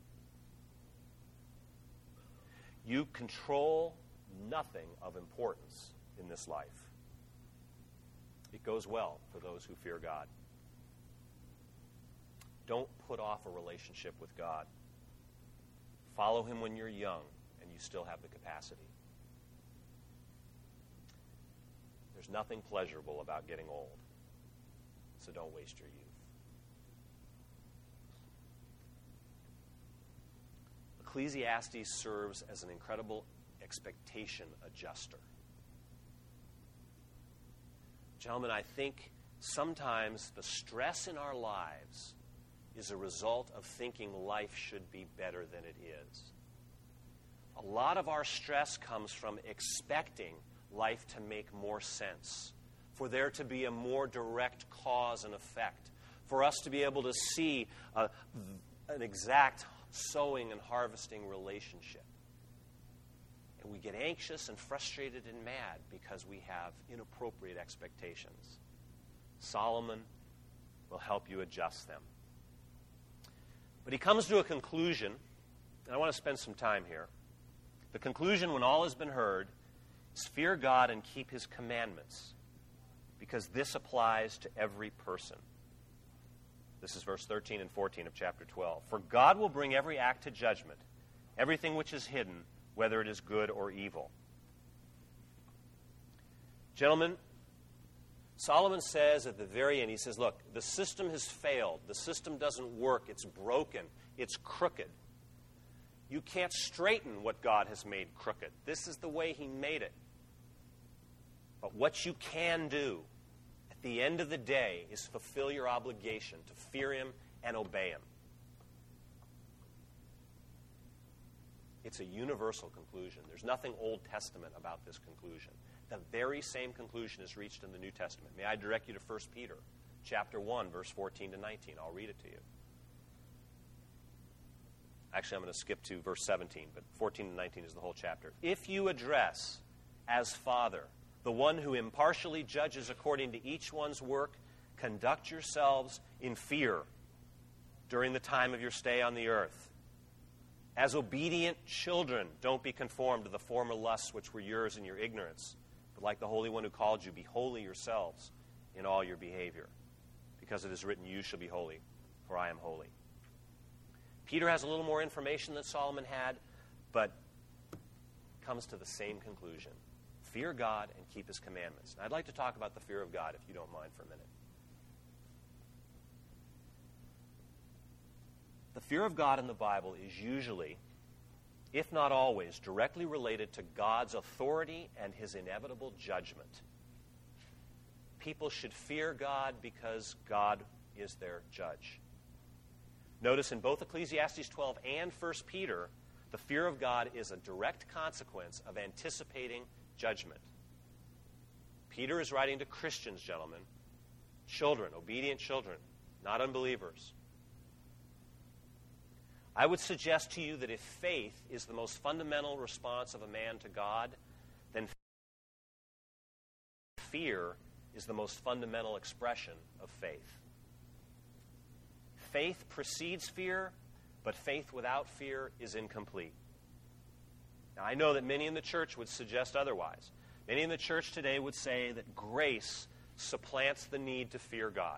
You control nothing of importance in this life. It goes well for those who fear God. Don't put off a relationship with God. Follow him when you're young and you still have the capacity. There's nothing pleasurable about getting old, so don't waste your youth. Ecclesiastes serves as an incredible expectation adjuster. Gentlemen, I think sometimes the stress in our lives is a result of thinking life should be better than it is. A lot of our stress comes from expecting life to make more sense, for there to be a more direct cause and effect, for us to be able to see a, an exact sowing and harvesting relationship. And we get anxious and frustrated and mad because we have inappropriate expectations. Solomon will help you adjust them. But he comes to a conclusion, and I want to spend some time here. The conclusion, when all has been heard, is fear God and keep his commandments, because this applies to every person. This is verse thirteen and fourteen of chapter twelve. For God will bring every act to judgment, everything which is hidden, whether it is good or evil. Gentlemen, Solomon says at the very end, he says, look, the system has failed. The system doesn't work. It's broken. It's crooked. You can't straighten what God has made crooked. This is the way he made it. But what you can do at the end of the day is fulfill your obligation to fear him and obey him. It's a universal conclusion. There's nothing Old Testament about this conclusion. The very same conclusion is reached in the New Testament. May I direct you to First Peter chapter one, verse fourteen to nineteen. I'll read it to you. Actually, I'm going to skip to verse seventeen, but fourteen to nineteen is the whole chapter. If you address as Father the one who impartially judges according to each one's work, conduct yourselves in fear during the time of your stay on the earth. As obedient children, don't be conformed to the former lusts which were yours in your ignorance. But like the Holy One who called you, be holy yourselves in all your behavior. Because it is written, you shall be holy, for I am holy. Peter has a little more information than Solomon had, but comes to the same conclusion. Fear God and keep his commandments. And I'd like to talk about the fear of God, if you don't mind, for a minute. The fear of God in the Bible is usually, if not always, directly related to God's authority and his inevitable judgment. People should fear God because God is their judge. Notice in both Ecclesiastes twelve and First Peter, the fear of God is a direct consequence of anticipating judgment. Peter is writing to Christians, gentlemen, children, obedient children, not unbelievers. I would suggest to you that if faith is the most fundamental response of a man to God, then fear is the most fundamental expression of faith. Faith precedes fear, but faith without fear is incomplete. Now, I know that many in the church would suggest otherwise. Many in the church today would say that grace supplants the need to fear God.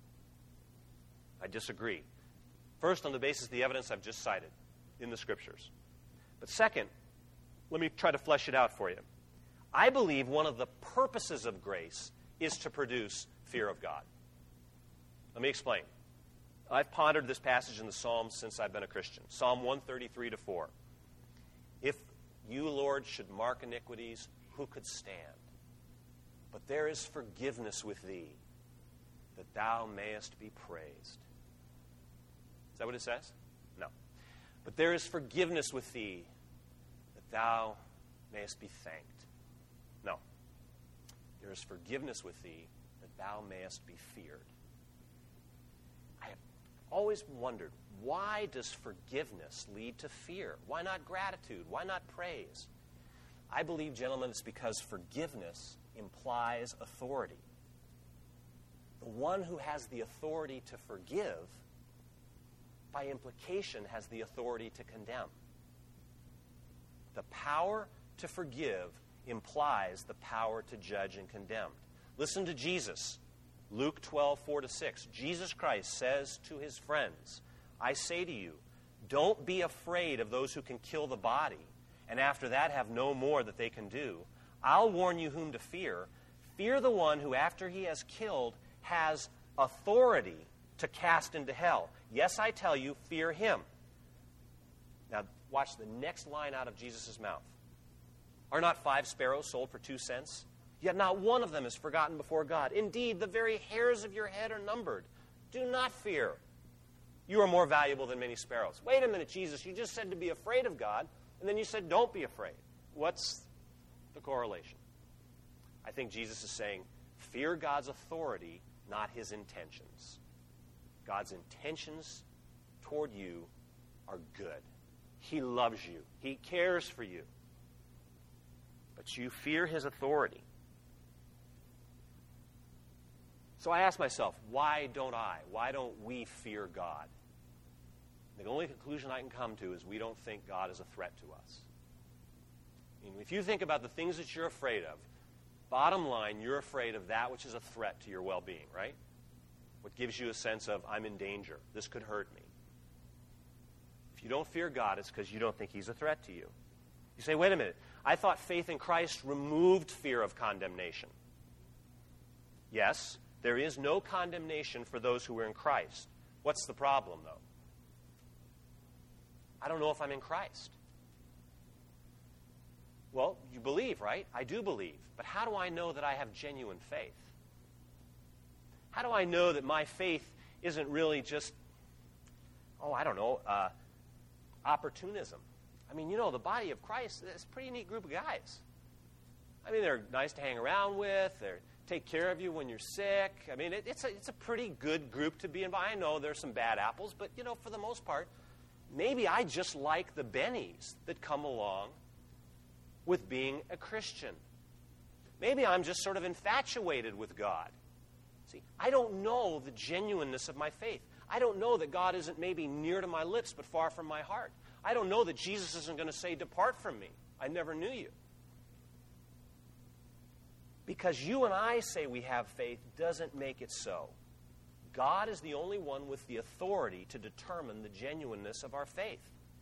I disagree. First, on the basis of the evidence I've just cited in the Scriptures. But second, let me try to flesh it out for you. I believe one of the purposes of grace is to produce fear of God. Let me explain. I've pondered this passage in the Psalms since I've been a Christian. Psalm one thirty-three to four. If you, Lord, should mark iniquities, who could stand? But there is forgiveness with thee, that thou mayest be praised. Is that what it says? No. But there is forgiveness with thee, that thou mayest be thanked. No. There is forgiveness with thee, that thou mayest be feared. I have always wondered, why does forgiveness lead to fear? Why not gratitude? Why not praise? I believe, gentlemen, it's because forgiveness implies authority. The one who has the authority to forgive, by implication, has the authority to condemn. The power to forgive implies the power to judge and condemn. Listen to Jesus. Luke twelve, four to six. Jesus Christ says to his friends, I say to you, don't be afraid of those who can kill the body, and after that have no more that they can do. I'll warn you whom to fear. Fear the one who, after he has killed, has authority to cast into hell. Yes, I tell you, fear him. Now, watch the next line out of Jesus' mouth. Are not five sparrows sold for two cents? Yet not one of them is forgotten before God. Indeed, the very hairs of your head are numbered. Do not fear. You are more valuable than many sparrows. Wait a minute, Jesus. You just said to be afraid of God, and then you said don't be afraid. What's the correlation? I think Jesus is saying, fear God's authority, not his intentions. God's intentions toward you are good. He loves you. He cares for you. But you fear his authority. So I ask myself, why don't I? Why don't we fear God? The only conclusion I can come to is we don't think God is a threat to us. I mean, if you think about the things that you're afraid of, bottom line, you're afraid of that which is a threat to your well-being, right? What gives you a sense of, I'm in danger. This could hurt me. If you don't fear God, it's because you don't think he's a threat to you. You say, wait a minute, I thought faith in Christ removed fear of condemnation. Yes, there is no condemnation for those who are in Christ. What's the problem, though? I don't know if I'm in Christ. Well, you believe, right? I do believe. But how do I know that I have genuine faith? How do I know that my faith isn't really just, oh, I don't know, uh, opportunism? I mean, you know, the body of Christ is a pretty neat group of guys. I mean, they're nice to hang around with. They take care of you when you're sick. I mean, it, it's, a, it's a pretty good group to be involved. I know there's some bad apples, but, you know, for the most part, maybe I just like the bennies that come along with being a Christian. Maybe I'm just sort of infatuated with God. See, I don't know the genuineness of my faith. I don't know that God isn't maybe near to my lips but far from my heart. I don't know that Jesus isn't going to say, depart from me. I never knew you. Because you and I say we have faith doesn't make it so. God is the only one with the authority to determine the genuineness of our faith.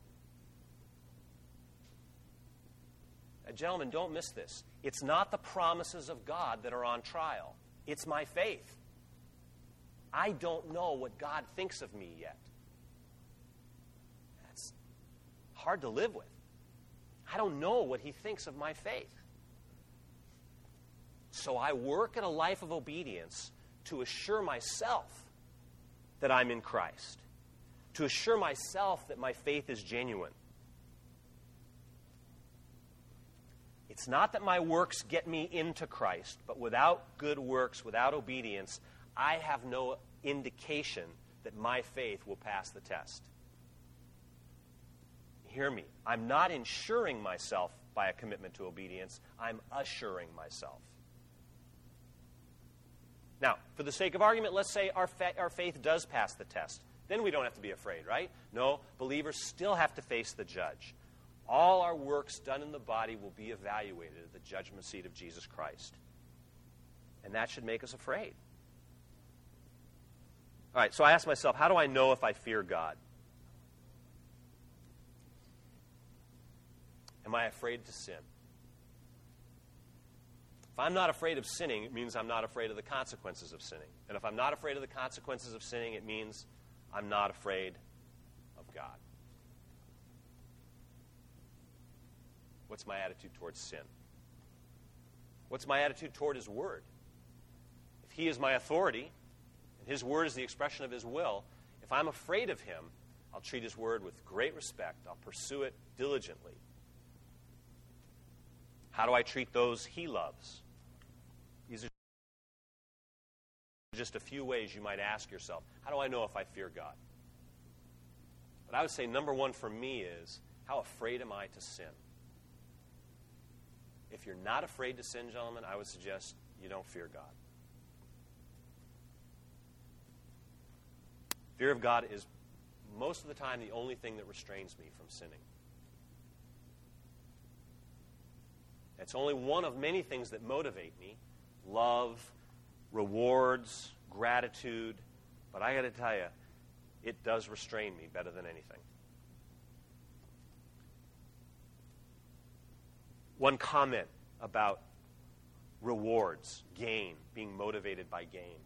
Now, gentlemen, don't miss this. It's not the promises of God that are on trial. It's my faith. I don't know what God thinks of me yet. That's hard to live with. I don't know what he thinks of my faith. So I work at a life of obedience to assure myself that I'm in Christ, to assure myself that my faith is genuine. It's not that my works get me into Christ, but without good works, without obedience, I have no indication that my faith will pass the test. Hear me. I'm not ensuring myself by a commitment to obedience. I'm assuring myself. Now, for the sake of argument, let's say our, fa- our faith does pass the test. Then we don't have to be afraid, right? No, believers still have to face the judge. All our works done in the body will be evaluated at the judgment seat of Jesus Christ. And that should make us afraid. All right, so I ask myself, how do I know if I fear God? Am I afraid to sin? If I'm not afraid of sinning, it means I'm not afraid of the consequences of sinning. And if I'm not afraid of the consequences of sinning, it means I'm not afraid of God. What's my attitude towards sin? What's my attitude toward his word? If he is my authority, and his word is the expression of his will, if I'm afraid of him, I'll treat his word with great respect. I'll pursue it diligently. How do I treat those he loves? These are just a few ways you might ask yourself, how do I know if I fear God? But I would say number one for me is, how afraid am I to sin? If you're not afraid to sin, gentlemen, I would suggest you don't fear God. Fear of God is most of the time the only thing that restrains me from sinning. It's only one of many things that motivate me. Love, rewards, gratitude. But I got to tell you, it does restrain me better than anything. One comment about rewards, gain, being motivated by gain.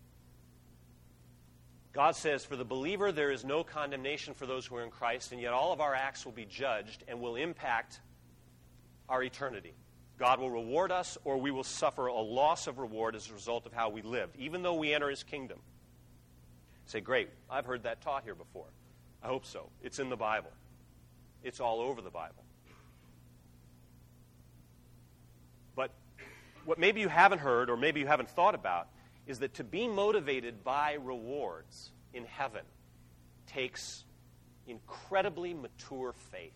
God says, for the believer, there is no condemnation for those who are in Christ, and yet all of our acts will be judged and will impact our eternity. God will reward us, or we will suffer a loss of reward as a result of how we lived, even though we enter his kingdom. Say, great, I've heard that taught here before. I hope so. It's in the Bible. It's all over the Bible. But what maybe you haven't heard, or maybe you haven't thought about, is that to be motivated by rewards in heaven takes incredibly mature faith.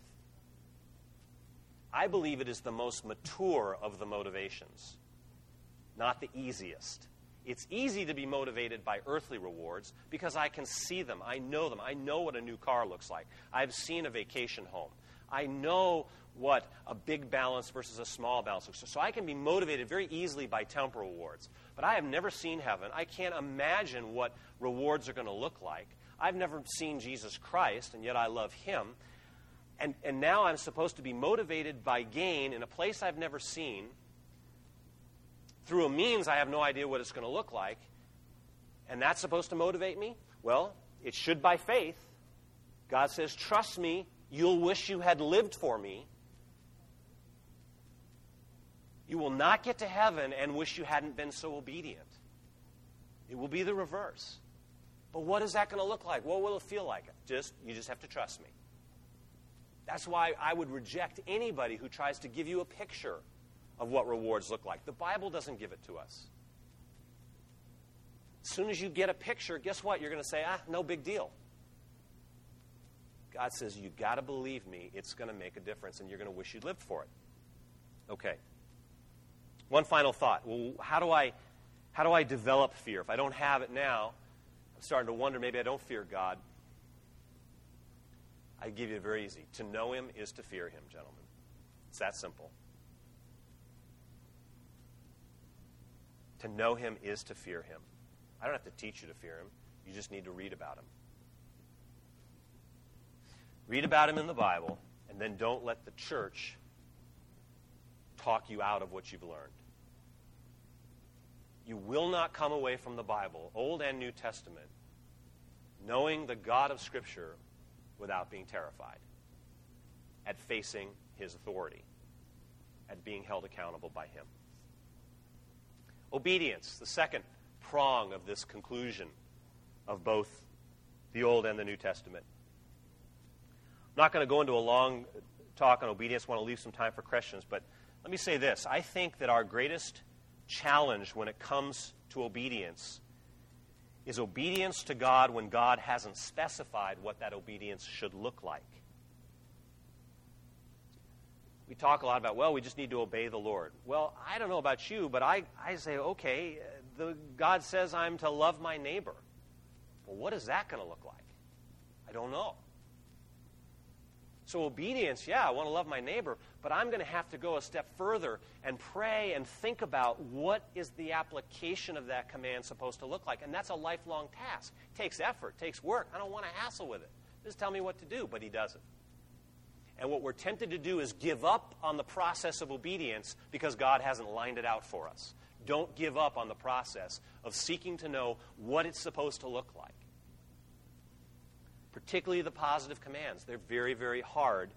I believe it is the most mature of the motivations, not the easiest. It's easy to be motivated by earthly rewards because I can see them. I know them. I know what a new car looks like. I've seen a vacation home. I know what a big balance versus a small balance looks like. So I can be motivated very easily by temporal rewards. But I have never seen heaven. I can't imagine what rewards are going to look like. I've never seen Jesus Christ, and yet I love him. And, and now I'm supposed to be motivated by gain in a place I've never seen, through a means I have no idea what it's going to look like. And that's supposed to motivate me? Well, it should by faith. God says, trust me, you'll wish you had lived for me. You will not get to heaven and wish you hadn't been so obedient. It will be the reverse. But what is that going to look like? What will it feel like? Just, you just have to trust me. That's why I would reject anybody who tries to give you a picture of what rewards look like. The Bible doesn't give it to us. As soon as you get a picture, guess what? You're going to say, ah, no big deal. God says, you got to believe me. It's going to make a difference, and you're going to wish you'd lived for it. Okay. One final thought. Well, how do I, how do I develop fear? If I don't have it now, I'm starting to wonder, maybe I don't fear God. I give you it very easy. To know him is to fear him, gentlemen. It's that simple. To know him is to fear him. I don't have to teach you to fear him. You just need to read about him. Read about him in the Bible, and then don't let the church talk you out of what you've learned. You will not come away from the Bible, Old and New Testament, knowing the God of Scripture without being terrified at facing his authority, at being held accountable by him. Obedience, the second prong of this conclusion of both the Old and the New Testament. I'm not going to go into a long talk on obedience. I want to leave some time for questions, but let me say this. I think that our greatest challenge when it comes to obedience is obedience to God when God hasn't specified what that obedience should look like. We talk a lot about, well, we just need to obey the Lord. Well, I don't know about you, but I, I say, okay, the, God says I'm to love my neighbor. Well, what is that going to look like? I don't know. So obedience, yeah, I want to love my neighbor, but I'm going to have to go a step further and pray and think about what is the application of that command supposed to look like. And that's a lifelong task. It takes effort, it takes work. I don't want to hassle with it. Just tell me what to do, but he doesn't. And what we're tempted to do is give up on the process of obedience because God hasn't lined it out for us. Don't give up on the process of seeking to know what it's supposed to look like. Particularly the positive commands. They're very, very hard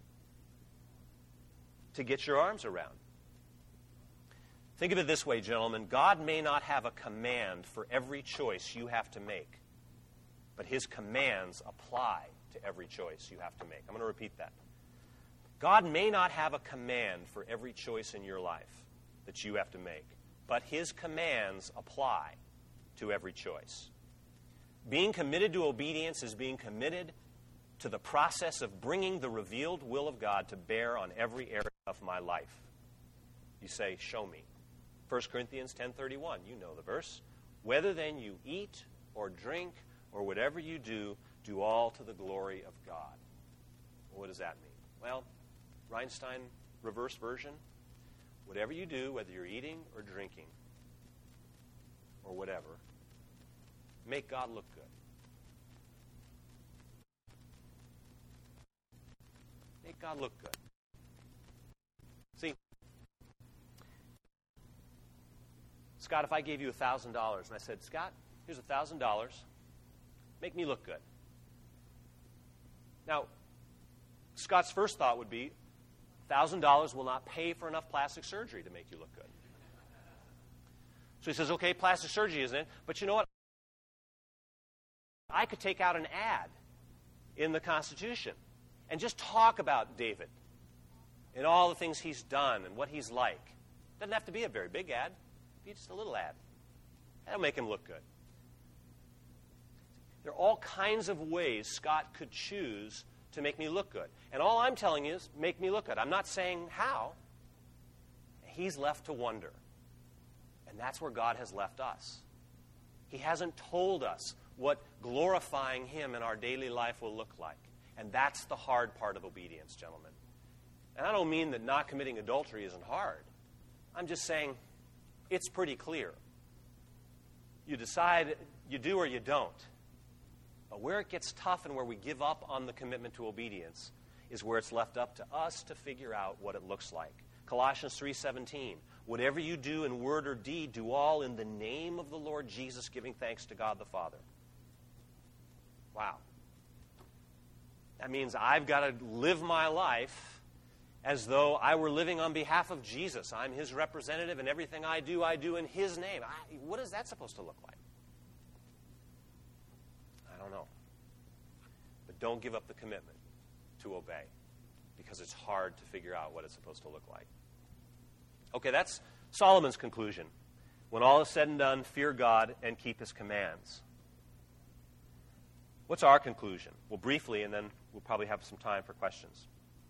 to get your arms around. Think of it this way, gentlemen. God may not have a command for every choice you have to make, but his commands apply to every choice you have to make. I'm going to repeat that. God may not have a command for every choice in your life that you have to make, but his commands apply to every choice. Being committed to obedience is being committed to the process of bringing the revealed will of God to bear on every area of my life. You say, show me. First Corinthians ten thirty-one, you know the verse. Whether then you eat or drink or whatever you do, do all to the glory of God. Well, what does that mean? Well, Reinstein reverse version, whatever you do, whether you're eating or drinking or whatever, make God look good. Make God look good. See, Scott, if I gave you one thousand dollars and I said, Scott, here's one thousand dollars, make me look good. Now, Scott's first thought would be, one thousand dollars will not pay for enough plastic surgery to make you look good. So he says, okay, plastic surgery isn't it? But you know what? I could take out an ad in the Constitution and just talk about David and all the things he's done and what he's like. Doesn't have to be a very big ad. Be just a little ad. That'll make him look good. There are all kinds of ways Scott could choose to make me look good. And all I'm telling you is make me look good. I'm not saying how. He's left to wonder. And that's where God has left us. He hasn't told us what glorifying him in our daily life will look like. And that's the hard part of obedience, gentlemen. And I don't mean that not committing adultery isn't hard. I'm just saying it's pretty clear. You decide you do or you don't. But where it gets tough and where we give up on the commitment to obedience is where it's left up to us to figure out what it looks like. Colossians three seventeen, whatever you do in word or deed, do all in the name of the Lord Jesus, giving thanks to God the Father. Wow. That means I've got to live my life as though I were living on behalf of Jesus. I'm his representative, and everything I do, I do in his name. I, what is that supposed to look like? I don't know. But don't give up the commitment to obey, because it's hard to figure out what it's supposed to look like. Okay, that's Solomon's conclusion. When all is said and done, fear God and keep his commands. What's our conclusion? Well, briefly, and then we'll probably have some time for questions.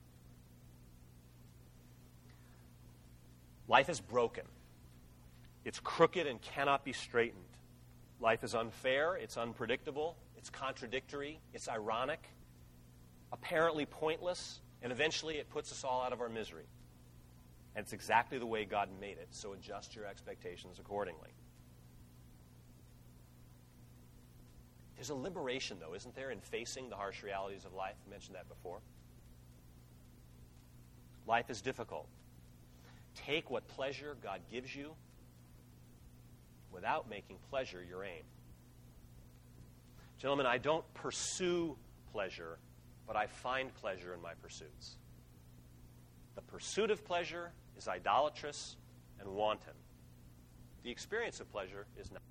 Life is broken. It's crooked and cannot be straightened. Life is unfair, it's unpredictable, it's contradictory, it's ironic, apparently pointless, and eventually it puts us all out of our misery. And it's exactly the way God made it, so adjust your expectations accordingly. There's a liberation, though, isn't there, in facing the harsh realities of life? I mentioned that before. Life is difficult. Take what pleasure God gives you without making pleasure your aim. Gentlemen, I don't pursue pleasure, but I find pleasure in my pursuits. The pursuit of pleasure is idolatrous and wanton. The experience of pleasure is not.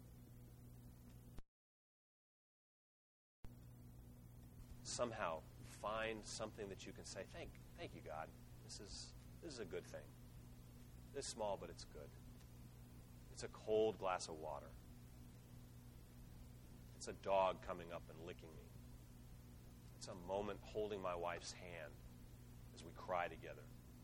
Somehow find something that you can say, thank, thank you, God. This is this is a good thing. It's small, but it's good. It's a cold glass of water. It's a dog coming up and licking me. It's a moment holding my wife's hand as we cry together.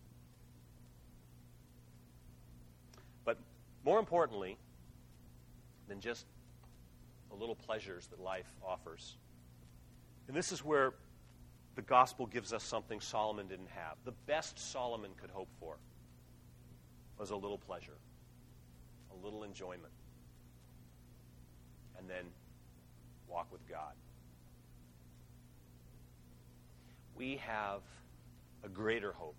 But more importantly than just the little pleasures that life offers, and this is where the gospel gives us something Solomon didn't have. The best Solomon could hope for was a little pleasure, a little enjoyment, and then walk with God. We have a greater hope.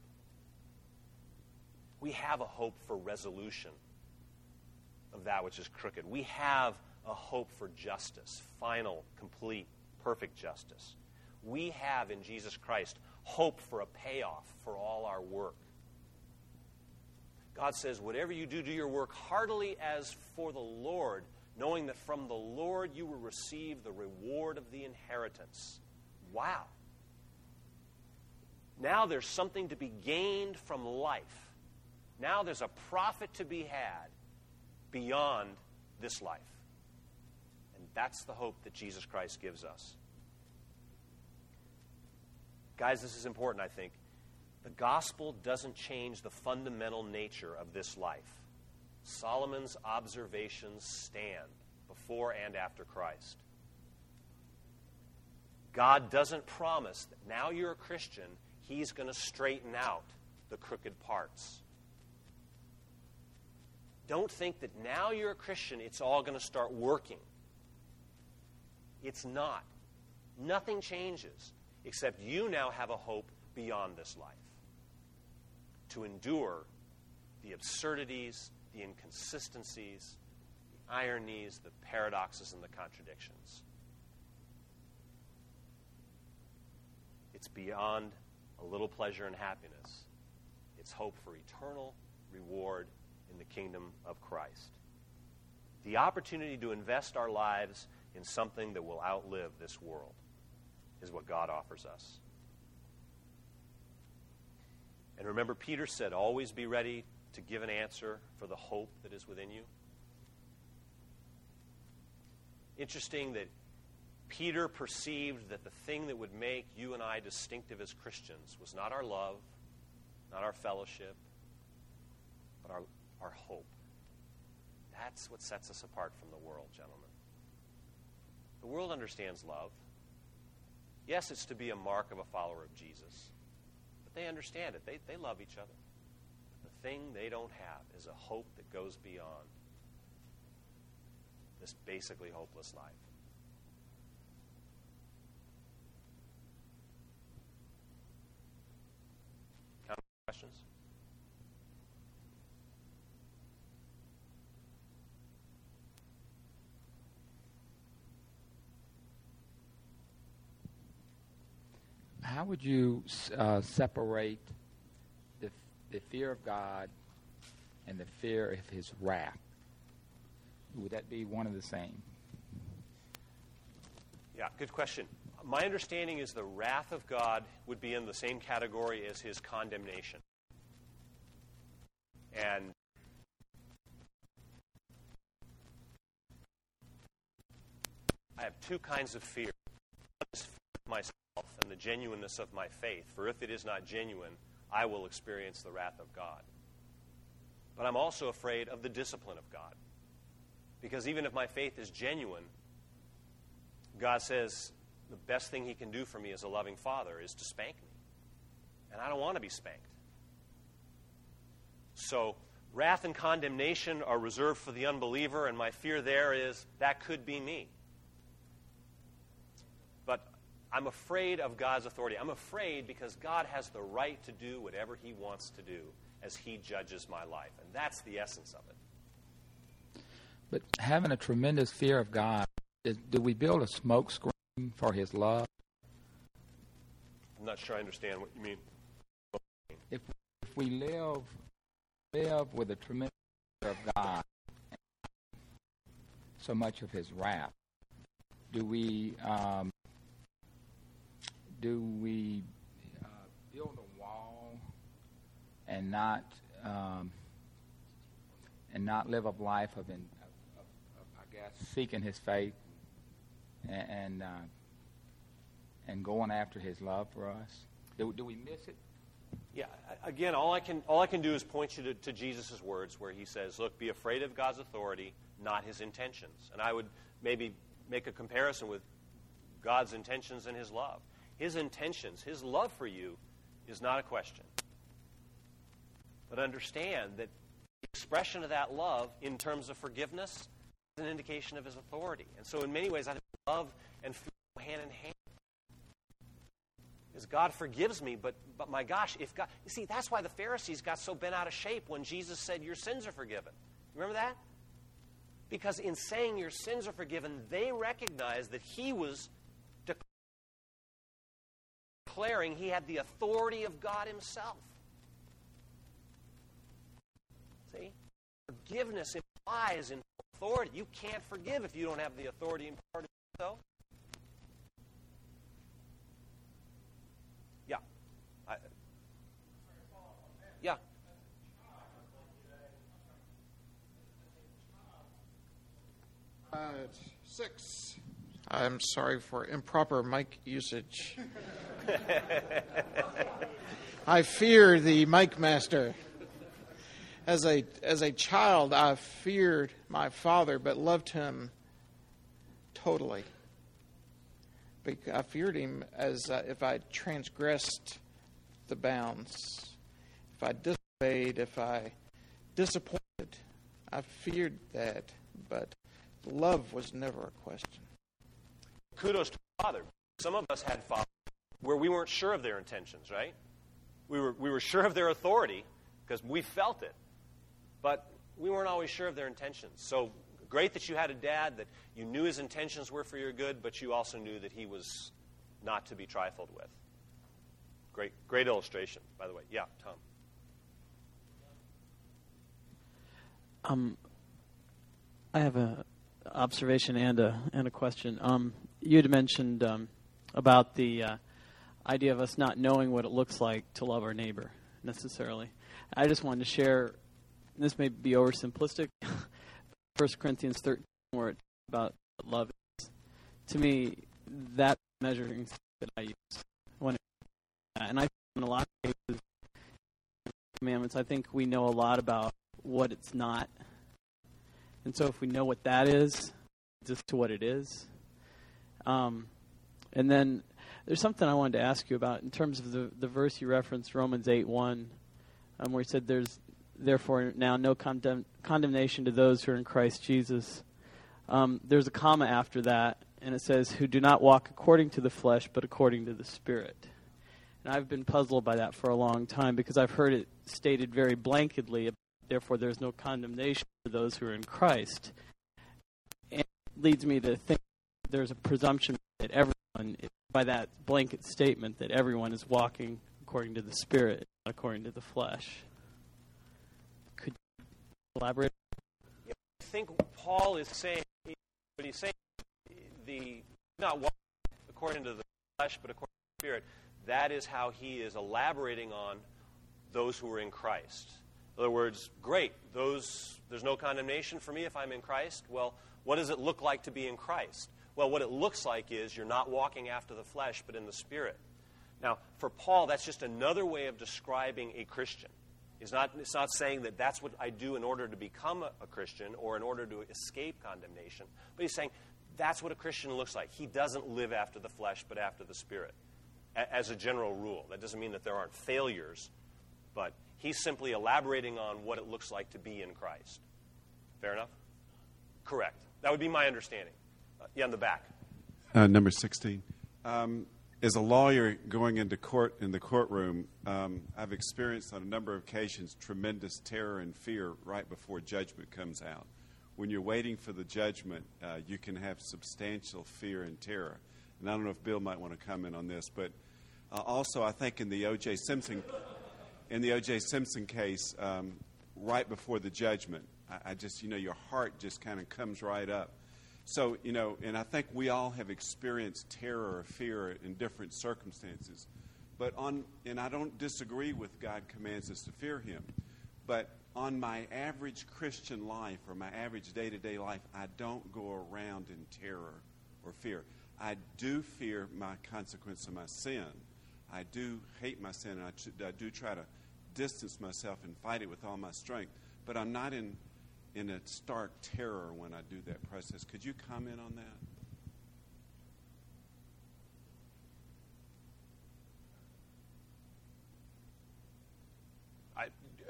We have a hope for resolution of that which is crooked. We have a hope for justice, final, complete, perfect justice. We have in Jesus Christ hope for a payoff for all our work. God says, whatever you do, do your work heartily as for the Lord, knowing that from the Lord you will receive the reward of the inheritance. Wow. Now there's something to be gained from life. Now there's a profit to be had beyond this life. And that's the hope that Jesus Christ gives us. Guys, this is important, I think. The gospel doesn't change the fundamental nature of this life. Solomon's observations stand before and after Christ. God doesn't promise that now you're a Christian, he's going to straighten out the crooked parts. Don't think that now you're a Christian, it's all going to start working. It's not. Nothing changes, except you now have a hope beyond this life. To endure the absurdities, the inconsistencies, the ironies, the paradoxes, and the contradictions. It's beyond a little pleasure and happiness. It's hope for eternal reward in the kingdom of Christ. The opportunity to invest our lives in something that will outlive this world is what God offers us. And remember, Peter said, always be ready to give an answer for the hope that is within you. Interesting that Peter perceived that the thing that would make you and I distinctive as Christians was not our love, not our fellowship, but our, our hope. That's what sets us apart from the world, gentlemen. The world understands love. Yes, it's to be a mark of a follower of Jesus. But they understand it. They, they love each other. The thing they don't have is a hope that goes beyond this basically hopeless life. Questions? How would you uh, separate the, the fear of God and the fear of his wrath? Would that be one and the same? Yeah, good question. My understanding is the wrath of God would be in the same category as his condemnation. And I have two kinds of fear. One is fear of myself and the genuineness of my faith. For if it is not genuine, I will experience the wrath of God. But I'm also afraid of the discipline of God. Because even if my faith is genuine, God says the best thing he can do for me as a loving father is to spank me. And I don't want to be spanked. So wrath and condemnation are reserved for the unbeliever, and my fear there is that could be me. But I'm afraid of God's authority. I'm afraid because God has the right to do whatever he wants to do as he judges my life. And that's the essence of it. But having a tremendous fear of God, is, do we build a smoke screen for his love? I'm not sure I understand what you mean. If, if we live live with a tremendous fear of God, so much of his wrath, do we um, do we uh, build a wall and not um, and not live a life of, in, of, of, of I guess, seeking his faith and and, uh, and going after his love for us? Do, do we miss it? Yeah, again, all I can all I can do is point you to, to Jesus' words where he says, look, be afraid of God's authority, not his intentions. And I would maybe make a comparison with God's intentions and his love. His intentions, his love for you is not a question. But understand that the expression of that love in terms of forgiveness is an indication of his authority. And so in many ways, I think love and fear go hand in hand. Is God forgives me, but but my gosh, if God... You see, that's why the Pharisees got so bent out of shape when Jesus said, your sins are forgiven. Remember that? Because in saying your sins are forgiven, they recognized that he was declaring he had the authority of God himself. See? Forgiveness implies in authority. You can't forgive if you don't have the authority and power to do so. Yeah. I, yeah. Uh, six. I'm sorry for improper mic usage. I fear the mic master. As a as a child, I feared my father, but loved him totally. I feared him as uh, if I transgressed the bounds, if I disobeyed, if I disappointed. I feared that, but love was never a question. Kudos to Father. Some of us had fathers where we weren't sure of their intentions, right? We were we were sure of their authority because we felt it, but we weren't always sure of their intentions. So great that you had a dad that you knew his intentions were for your good, but you also knew that he was not to be trifled with. Great, great illustration, by the way. Yeah, Tom. Um, I have a observation and a and a question. Um, you had mentioned um, about the uh, idea of us not knowing what it looks like to love our neighbor necessarily. I just wanted to share. This may be oversimplistic. First Corinthians thirteen, where it's about love is, to me, that measuring stick that I use when, it, and I in a lot of cases, commandments. I think we know a lot about what it's not, and so if we know what that is, just to what it is, um, and then there's something I wanted to ask you about in terms of the, the verse you referenced, Romans eight one, um, where he said, there's therefore now no condemn, condemnation to those who are in Christ Jesus. Um, there's a comma after that, and it says, who do not walk according to the flesh, but according to the Spirit. And I've been puzzled by that for a long time because I've heard it stated very blanketly, therefore there's no condemnation for those who are in Christ. And it leads me to think there's a presumption that everyone, by that blanket statement, that everyone is walking according to the Spirit, not according to the flesh. Could you elaborate? Yeah, I think Paul is saying, what he's saying, the not walking according to the flesh, but according to the Spirit. That is how he is elaborating on those who are in Christ. In other words, great, those there's no condemnation for me if I'm in Christ. Well, what does it look like to be in Christ? Well, what it looks like is you're not walking after the flesh, but in the Spirit. Now, for Paul, that's just another way of describing a Christian. It's not, it's not saying that that's what I do in order to become a, a Christian or in order to escape condemnation. But he's saying that's what a Christian looks like. He doesn't live after the flesh, but after the Spirit. As a general rule. That doesn't mean that there aren't failures, but he's simply elaborating on what it looks like to be in Christ. Fair enough? Correct. That would be my understanding. Uh, yeah, in the back. Uh, number sixteen. Um, as a lawyer going into court in the courtroom, um, I've experienced on a number of occasions tremendous terror and fear right before judgment comes out. When you're waiting for the judgment, uh, you can have substantial fear and terror. And I don't know if Bill might want to comment on this, but uh, also I think in the O J Simpson, in the O J Simpson case, um, right before the judgment, I, I just, you know, your heart just kind of comes right up. So, you know, and I think we all have experienced terror or fear in different circumstances. But on, and I don't disagree with God commands us to fear Him, but on my average Christian life or my average day-to-day life, I don't go around in terror or fear. I do fear my consequence of my sin. I do hate my sin, and I, ch- I do try to distance myself and fight it with all my strength. But I'm not in, in a stark terror when I do that process. Could you comment on that?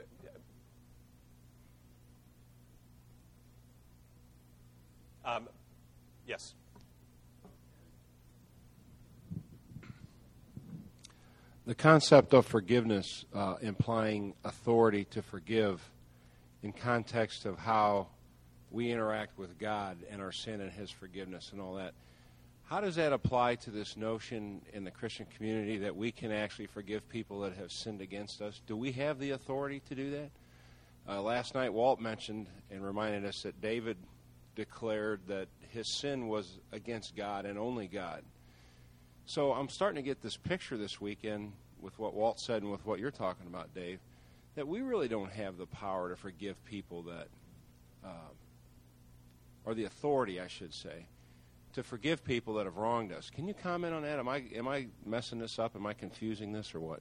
I, um, yes. The concept of forgiveness uh, implying authority to forgive in context of how we interact with God and our sin and His forgiveness and all that. How does that apply to this notion in the Christian community that we can actually forgive people that have sinned against us? Do we have the authority to do that? Uh, last night, Walt mentioned and reminded us that David declared that his sin was against God and only God. So I'm starting to get this picture this weekend with what Walt said and with what you're talking about, Dave, that we really don't have the power to forgive people that, uh, or the authority, I should say, to forgive people that have wronged us. Can you comment on that? Am I am I messing this up? Am I confusing this or what?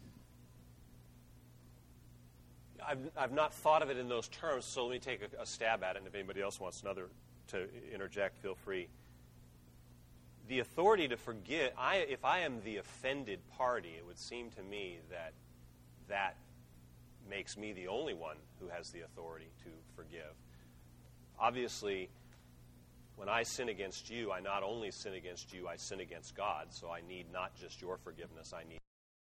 I've, I've not thought of it in those terms, so let me take a, a stab at it, and if anybody else wants another to interject, feel free. The authority to forgive, I, if I am the offended party, it would seem to me that that makes me the only one who has the authority to forgive. Obviously, when I sin against you, I not only sin against you, I sin against God, so I need not just your forgiveness, I need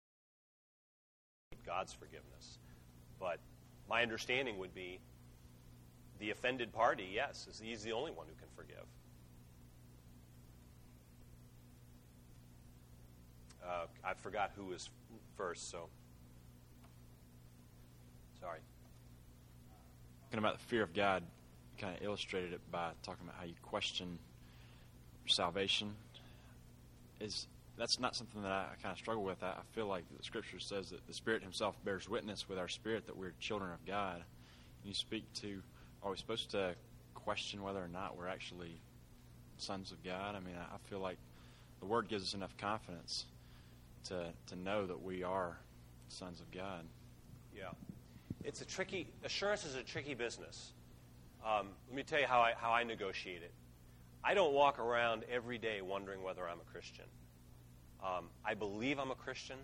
God's forgiveness. But my understanding would be the offended party, yes, is he's the only one who can forgive. Uh, I forgot who was first, so sorry. Talking about the fear of God, kind of illustrated it by talking about how you question salvation. Is that's not something that I, I kind of struggle with. I, I feel like the Scripture says that the Spirit Himself bears witness with our spirit that we're children of God. And you speak to, are we supposed to question whether or not we're actually sons of God? I mean, I, I feel like the Word gives us enough confidence to to know that we are sons of God. Yeah. It's a tricky, assurance is a tricky business. Um, let me tell you how I, how I negotiate it. I don't walk around every day wondering whether I'm a Christian. Um, I believe I'm a Christian.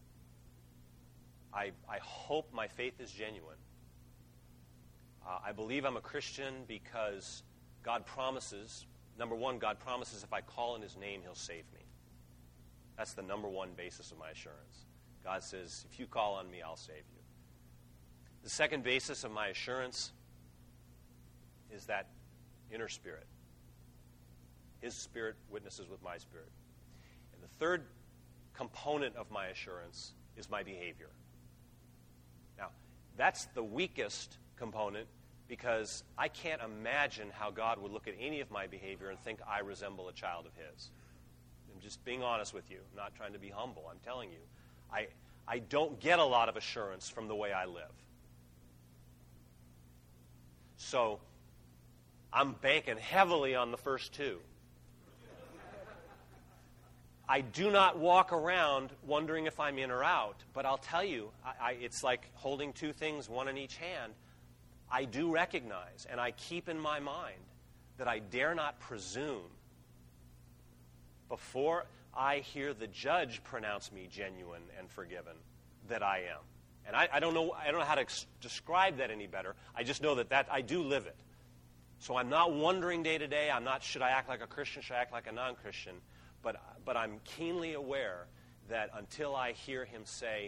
I, I hope my faith is genuine. Uh, I believe I'm a Christian because God promises, number one, God promises if I call in His name, He'll save me. That's the number one basis of my assurance. God says, if you call on me, I'll save you. The second basis of my assurance is that inner spirit. His spirit witnesses with my spirit. And the third component of my assurance is my behavior. Now, that's the weakest component because I can't imagine how God would look at any of my behavior and think I resemble a child of His. I'm just being honest with you. I'm not trying to be humble. I'm telling you. I, I don't get a lot of assurance from the way I live. So I'm banking heavily on the first two. I do not walk around wondering if I'm in or out, but I'll tell you, I, I, it's like holding two things, one in each hand. I do recognize, and I keep in my mind, that I dare not presume before I hear the judge pronounce me genuine and forgiven that I am. And I, I don't know I don't know how to ex- describe that any better. I just know that, that I do live it. So I'm not wondering day to day. I'm not, should I act like a Christian? Should I act like a non-Christian? But, but I'm keenly aware that until I hear Him say,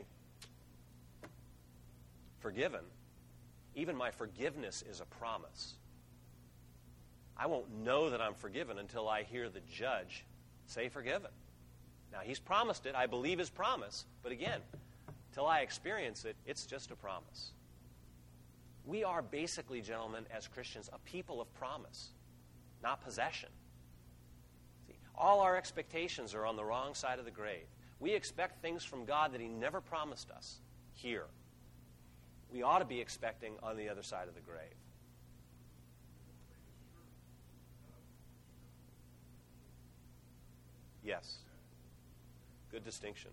forgiven, even my forgiveness is a promise. I won't know that I'm forgiven until I hear the judge say forgiven. Now, He's promised it. I believe His promise. But again, until I experience it, it's just a promise. We are basically, gentlemen, as Christians, a people of promise, not possession. See, all our expectations are on the wrong side of the grave. We expect things from God that He never promised us here. We ought to be expecting on the other side of the grave. Yes. Good distinction.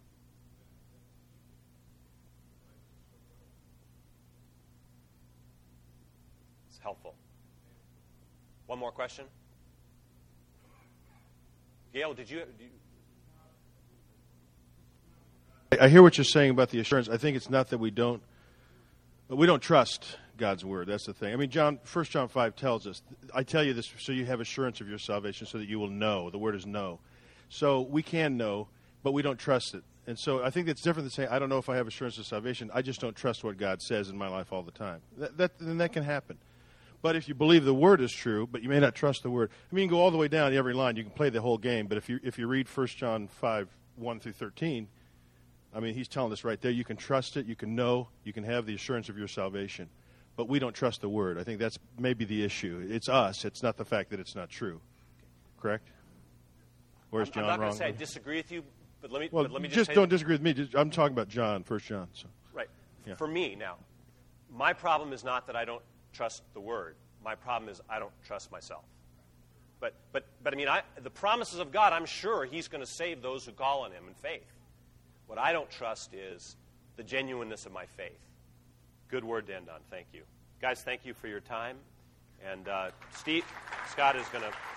It's helpful. One more question? Gail, did you... Did you I hear what you're saying about the assurance. I think it's not that we don't we don't trust God's word. That's the thing. I mean, John, First John five tells us, I tell you this so you have assurance of your salvation so that you will know. The word is know. So we can know, but we don't trust it. And so I think that's different than saying, I don't know if I have assurance of salvation. I just don't trust what God says in my life all the time. That, that, then that can happen. But if you believe the word is true, but you may not trust the word. I mean, you can go all the way down every line. You can play the whole game. But if you if you read First John five, one through thirteen, I mean, he's telling us right there, you can trust it, you can know, you can have the assurance of your salvation. But we don't trust the word. I think that's maybe the issue. It's us. It's not the fact that it's not true. Correct? Where's John wrong? I'm not going to say I disagree with you, but let me, well, but let me just, just say don't that. disagree with me. Just, I'm talking about John, First John. So. Right. Yeah. For me, now, my problem is not that I don't trust the word. My problem is I don't trust myself. But, but, but I mean, I, the promises of God, I'm sure He's going to save those who call on Him in faith. What I don't trust is the genuineness of my faith. Good word to end on. Thank you. Guys, thank you for your time. And uh, Steve, Scott is going to...